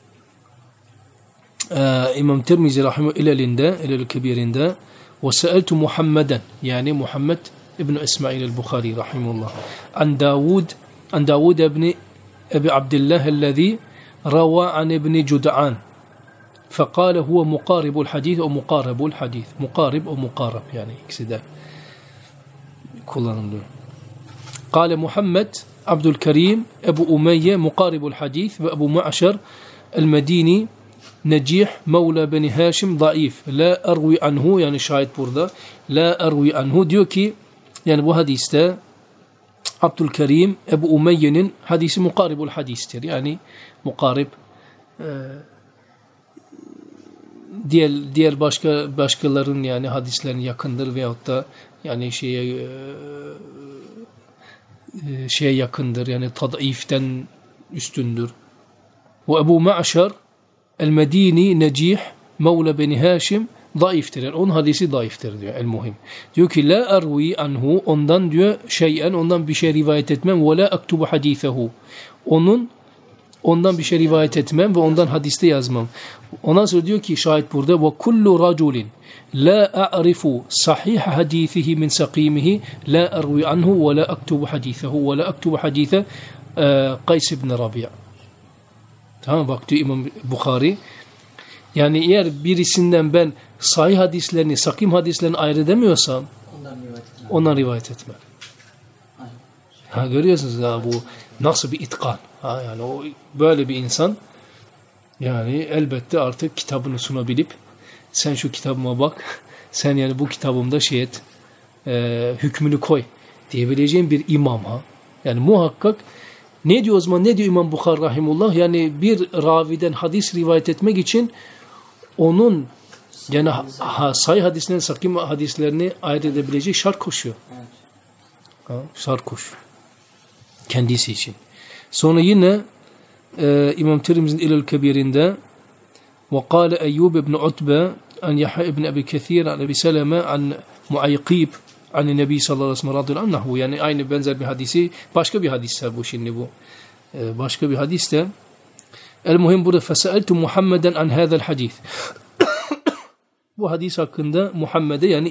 Speaker 2: İmam Tirmizi rahimahullah İlel Kebir'inde وَسَأَلْتُ مُحَمَّدًا yani Muhammed İbn İsmail el-Bukhari rahimahullah an Davud ibn Ebi Abdillah الذي روى عن ابن جدعان فقال هو مقارب الحديث أو مقارب الحديث مقارب أو مقارب yani ikisi de kullanılıyor. قال محمد عبد الكريم أبو أمية مقارب الحديث وأبو معشر المديني Necih Mevla Beni Haşim zayıf. La ervi anhu yani şahit burada. La ervi anhu diyor ki yani bu hadiste Abdülkerim Ebu Umeyye'nin hadisi mukaribul hadistir. Yani mukarib diğer başkalarının yani hadislerine yakındır veyahut da yani şeye yakındır. Yani tadiften üstündür. Ve Ebu Ma'şar El-Medini Necih Mevla Beni Haşim zayıftır. Yani onun hadisi zayıftır diyor. El-Muhim. Diyor ki la ervi anhu ondan diyor ondan bir şey rivayet etmem ve la aktubu hadisehu. Ondan bir şey rivayet etmem ve ondan hadiste yazmam. Ondan sonra diyor ki şahit burada ve kullu raculin la a'rifu sahih hadisihi min sakimihi la ervi anhu ve la aktubu hadisehu ve la aktubu hadise Qays ibn Rabia. Tamam bak diyor İmam Bukhari. Yani eğer birisinden ben sahih hadislerini, sakim hadislerini ayırt edemiyorsam ondan rivayet etmem. Görüyorsunuz ya bu nasıl bir itkan. Yani o böyle bir insan yani elbette artık kitabını sunabilip sen şu kitabıma bak, sen yani bu kitabımda hükmünü koy diyebileceğin bir imam Yani muhakkak ne diyor o zaman? Ne diyor İmam Bukhari rahimullah? Yani bir raviden hadis rivayet etmek için onun yani sahih hadislerin, sakim hadislerini ayırt edebileceği şart koşuyor. Şart koşuyor. Kendisi için. Sonra yine İmam Tirmizi'nin İlel Kebir'inde وقال أيوب بن عتبة عن يحيى بن أبي كثير عن أبي سلمة عن معيقيب عن النبي sallallahu aleyhi ve sellem radıyallahu anhu yani aynı benzer bir hadisi başka bir hadisse bu şimdi bu başka bir hadiste el-muhim burada feseeltu Muhammeden an hadal hadis bu hadis hakkında Muhammed'e yani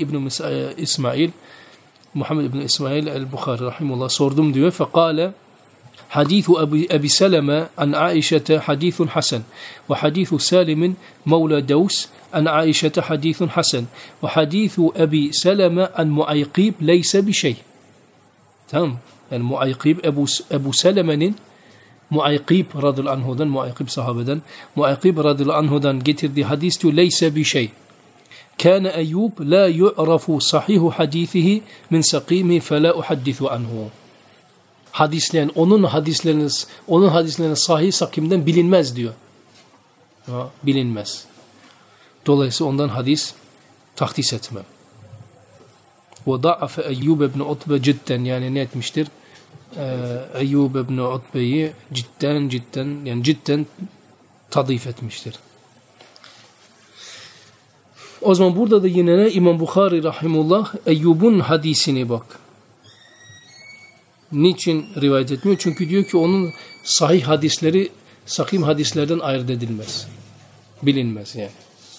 Speaker 2: Muhammed ibn İsmail el-Bukhari rahimullah sordum diyor fekale hadithu Ebi Seleme an Aişete hadithun hasen ve hadithu Salim'in Mevla Davs an Aişete hadithun hasen ve hadithu Ebi Seleme an Muaykib leyse bir şey. Tamam. Yani Muaykib Ebu Seleme'nin Muaykib radıyallahu anhu'dan Muaykib sahabeden Muaykib radıyallahu anhu'dan getirdiği hadis diyor leyse bir şey. Kana Eyyub la yu'rafu sahihu hadithihi min sakimihi fela uhaddithu anhu. Hadislerin onun hadislerinin sahih sakimden bilinmez diyor. Bilinmez. Dolayısıyla ondan hadis tahdis etmem. Ve da'afe Eyyub ibn Utbe cidden yani ne etmiştir? Eyyub ibn Utbe'yi cidden tadif etmiştir. O zaman burada da yine ne? İmam Bukhari rahimullah Eyyub'un hadisine bak. Niçin rivayet etmiyor? Çünkü diyor ki onun sahih hadisleri sakim hadislerden ayırt edilmez. Bilinmez yani.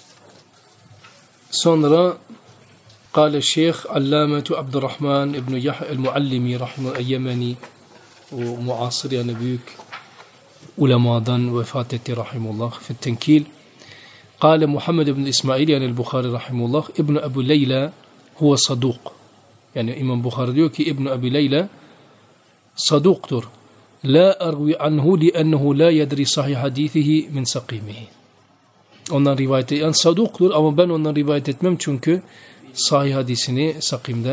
Speaker 2: Sonra قال الشيخ علامة عبد الرحمن ابن يحيى المعلمي رحمه اليمني ومعاصر yani büyük ulemadan vefat etti rahimullah fi tenkil. قال محمد بن إسماعيل yani el-Bukhari rahimullah İbn Ebu Leyla huve saduk. Yani İmam Bukhari diyor ki İbn Ebu Leyla saduktur. La arwi anhu li'ennehu la yedri sahih hadithihi min sakimihi. Ondan rivayet yani saduktur ama ben ondan rivayet etmem çünkü sahih hadisini sakimden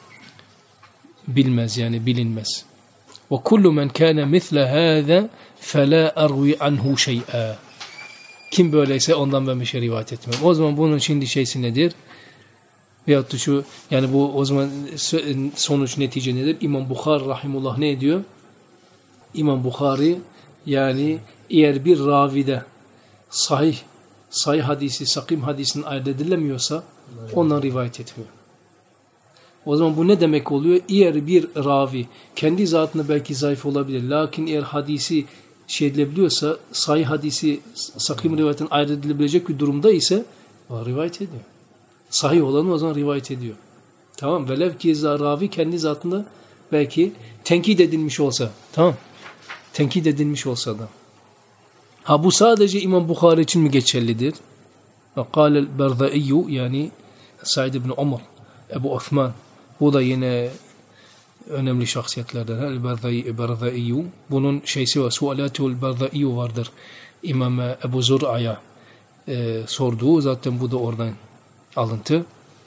Speaker 2: bilmez yani bilinmez. Ve kullu men kana misle hâzâ felâ arwi anhu şey'a. Kim böyleyse ondan ben bir şey rivayet etmem. O zaman bunun şimdi şeysi nedir? Veyahut da şu yani bu o zaman sonuç netice nedir? İmam Bukhari rahimullah ne ediyor? İmam Bukhari yani eğer bir ravide sahih hadisi, sakim hadisinin ayırt edilemiyorsa ondan rivayet etmiyor. O zaman bu ne demek oluyor? Eğer bir ravi kendi zatında belki zayıf olabilir. Lakin eğer hadisi şey edilebiliyorsa, sahih hadisi sakim rivayetin ayırt edilebilecek bir durumda ise rivayet ediyor. Sahih olanı o zaman rivayet ediyor. Tamam. Velev ki ravi kendi zatında belki tenkit edilmiş olsa. Tamam. Tenkit edilmiş olsa da. Ha bu sadece İmam Bukhari için mi geçerlidir? قال البرذائي yani Said ibn Umar, Ebu Osman. Bu da yine önemli şahsiyetlerden. El-Berzai. Bunun şeysi var. Sualatul Berzai vardır. İmam Ebu Zur'a'ya sorduğu. Zaten bu da oradan alıntı.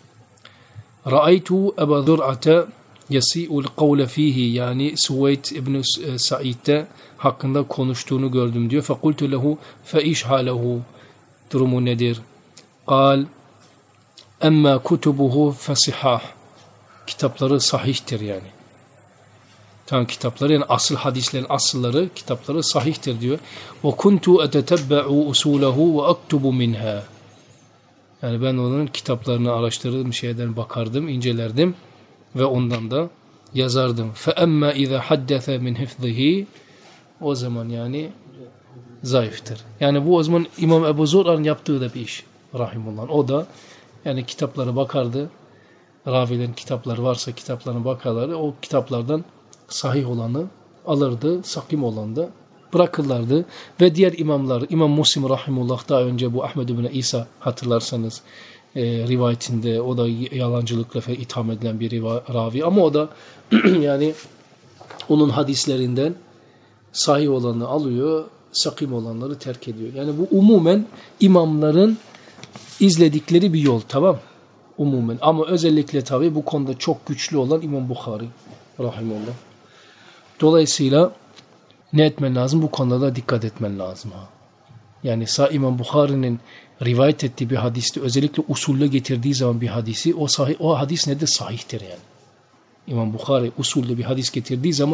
Speaker 2: Ra'aytu Ebu Zur'a'ta yasi'ul kavle fihi yani Suveyd ibn Sa'id'de hakkında konuştuğunu gördüm diyor. Fekultu lehu feiş halehu durumu nedir? Kal emma kutubuhu fesihah kitapları sahihtir yani. Tamam kitapları yani asıl hadislerin asılları kitapları sahihtir diyor. Ve kuntu etetebba'u usulahu ve aktubu minha. Yani ben onun kitaplarını araştırırdım, şeyden bakardım, incelerdim ve ondan da yazardım. Fe emma iza haddese min hifzihi o zaman yani zayıftır. Yani bu o zaman İmam Ebu Zur'a'nın yaptığı da bir iş rahimullah. O da yani kitaplara bakardı. Ravilerin kitapları varsa kitaplarına bakarlardı. O kitaplardan sahih olanı alırdı, sakim olanı da bırakırlardı. Ve diğer imamlar, İmam Muslim rahimullah daha önce bu Ahmed ibn İsa hatırlarsanız rivayetinde o da yalancılıkla itham edilen bir ravi ama o da yani onun hadislerinden sahih olanı alıyor, sakim olanları terk ediyor. Yani bu umumen imamların izledikleri bir yol, tamam? Umumen. Ama özellikle tabii bu konuda çok güçlü olan İmam Bukhari rahimullah. Dolayısıyla ne etmen lazım? Bu konuda da dikkat etmen lazım. Yani İmam Bukhari'nin rivayet ettiği bir hadiste özellikle usulle getirdiği zaman bir hadisi o hadis nedir? Sahihtir yani. İmam Bukhari usulle bir hadis getirdiği zaman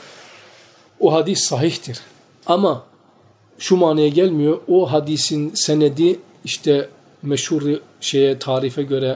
Speaker 2: o hadis sahihtir. Ama şu manaya gelmiyor. O hadisin senedi işte meşhur tarife göre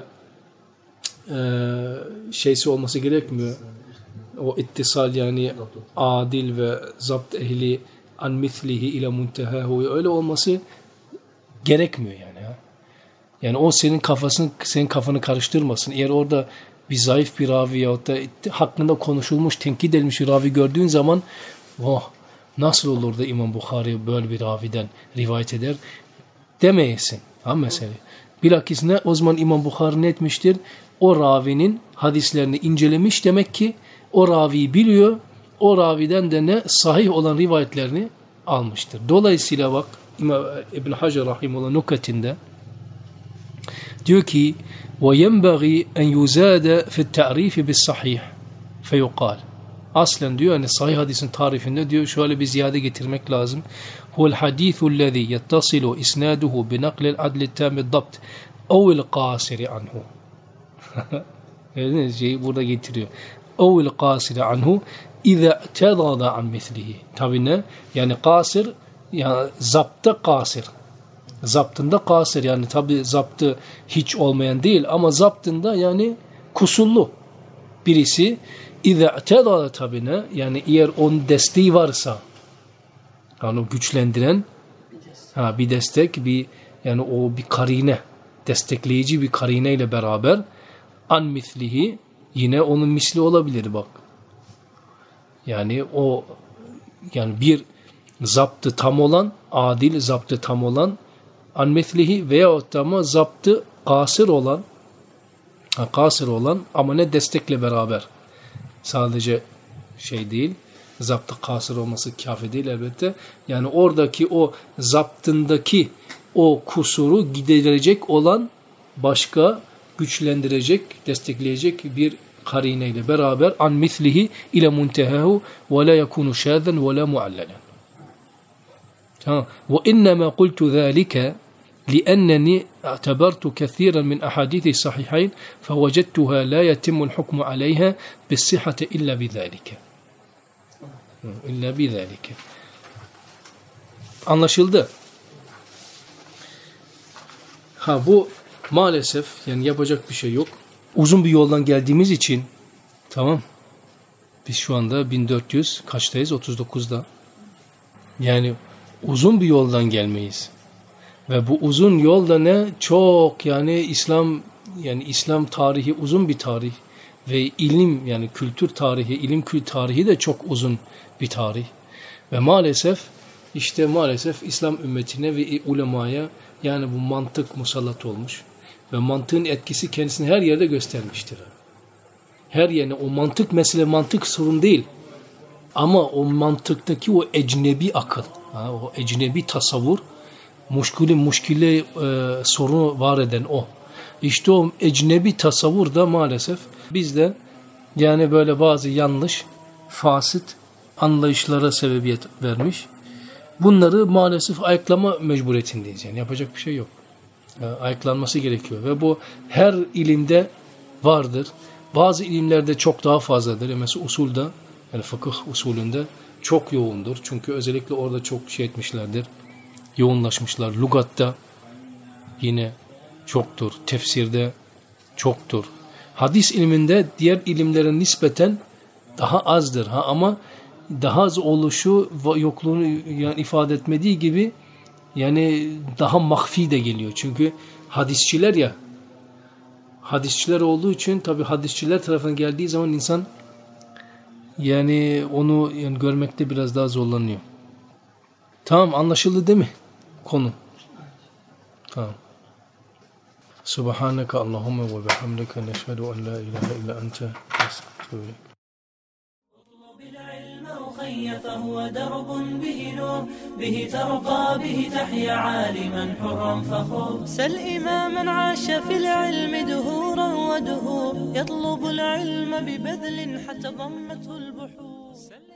Speaker 2: şeysi olması gerekmiyor. O ittisal yani adil ve zapt ehli an mislihi ila muntehahu öyle olması gerekmiyor yani. Yani o senin kafanı karıştırmasın. Eğer orada bir zayıf bir ravi yahut da hakkında konuşulmuş, tenkit edilmiş bir ravi gördüğün zaman nasıl olur da İmam Bukhari böyle bir raviden rivayet eder demeyesin. Mesele. Bilakis ne? O zaman İmam Bukhari ne etmiştir? O ravinin hadislerini incelemiş demek ki o raviyi biliyor. O raviden de ne? Sahih olan rivayetlerini almıştır. Dolayısıyla bak İmam İbn Hacer rahimullah nukatinde diyor ki وَيَنْبَغِي أَنْ يُزَادَ فِي التَّعْرِيفِ بِالصَّحِيحِ فَيُقَالِ Aslen diyor hani sahih hadisin tarifinde diyor şöyle bir ziyade getirmek lazım. هُوَ الْحَدِيثُ الَّذِي يَتَّصِلُ إِسْنَادُهُ بِنَقْلِ الْعَدْلِ التَّامِ الضَّبْطِ اَوْ الْقَاسِرِ عَنْهُ şeyi burada getiriyor. اَوْ الْقَاسِرِ عَنْهُ اِذَا اَعْتَضَضَ عَنْ مِثْلِهِ Tabi ne? Yani kasir yani zapta kasir. Zaptında kasır, yani tabi zaptı hiç olmayan değil ama zaptında yani kusurlu birisi. İza i'tedala tabi ne? Yani eğer onun desteği varsa, yani o güçlendiren bir destek, bir yani o bir karine, destekleyici bir karine ile beraber an mislihi, yine onun misli olabilir bak. Yani o yani bir zaptı tam olan, adil zaptı tam olan an mislihi veyahut da ama zaptı kasır olan ama ne destekle beraber. Sadece şey değil, zaptı kasır olması kafi değil elbette. Yani oradaki o zaptındaki o kusuru giderecek olan başka güçlendirecek, destekleyecek bir karineyle beraber an mislihi ile muntehahu ve la yekunu şazen ve la muallalen. Ve innema kultu zâlike لأنني اعتبرت كثيرا من أحاديث الصحيحين فوجدتها لا يتم الحكم عليها بالصحة إلا بذلك. İlla bizalike. Anlaşıldı. Bu maalesef yani yapacak bir şey yok. Uzun bir yoldan geldiğimiz için, tamam. Biz şu anda 1400 kaçtayız? 39'da. Yani uzun bir yoldan gelmeyiz. Ve bu uzun yolda ne? Çok yani İslam tarihi uzun bir tarih ve ilim yani kültür tarihi, ilim kültür tarihi de çok uzun bir tarih. Ve maalesef İslam ümmetine ve ulemaya yani bu mantık musallat olmuş ve mantığın etkisi kendisini her yerde göstermiştir. Her yerine o mantık mesele mantık sorun değil. Ama o mantıktaki o ecnebi akıl, o ecnebi tasavvur muşkile sorunu var eden o. İşte o ecnebi tasavvur da maalesef bizde yani böyle bazı yanlış, fasit anlayışlara sebebiyet vermiş. Bunları maalesef ayıklama mecburiyetindeyiz. Yani yapacak bir şey yok. Ayıklanması gerekiyor. Ve bu her ilimde vardır. Bazı ilimlerde çok daha fazladır. Mesela usulde, yani fıkıh usulünde çok yoğundur. Çünkü özellikle orada çok şey etmişlerdir. Yoğunlaşmışlar. Lugatta yine çoktur. Tefsirde çoktur. Hadis ilminde diğer ilimlere nispeten daha azdır. Ama daha az oluşu ve yokluğunu yani ifade etmediği gibi yani daha mahfi de geliyor. Çünkü hadisçiler olduğu için tabi hadisçiler tarafından geldiği zaman insan yani onu yani görmekte biraz daha zorlanıyor. Tamam, anlaşıldı değil mi konu? Tamam. Subhaneke Allahümme ve bihamdike neşhedü en la ilahe illa ente estağfirullah.
Speaker 1: فهو درب به نور به ترقى به تحيا عالما حرا فخور سل إماما عاش في العلم دهورا ودهور يطلب العلم ببذل حتى ضمته البحور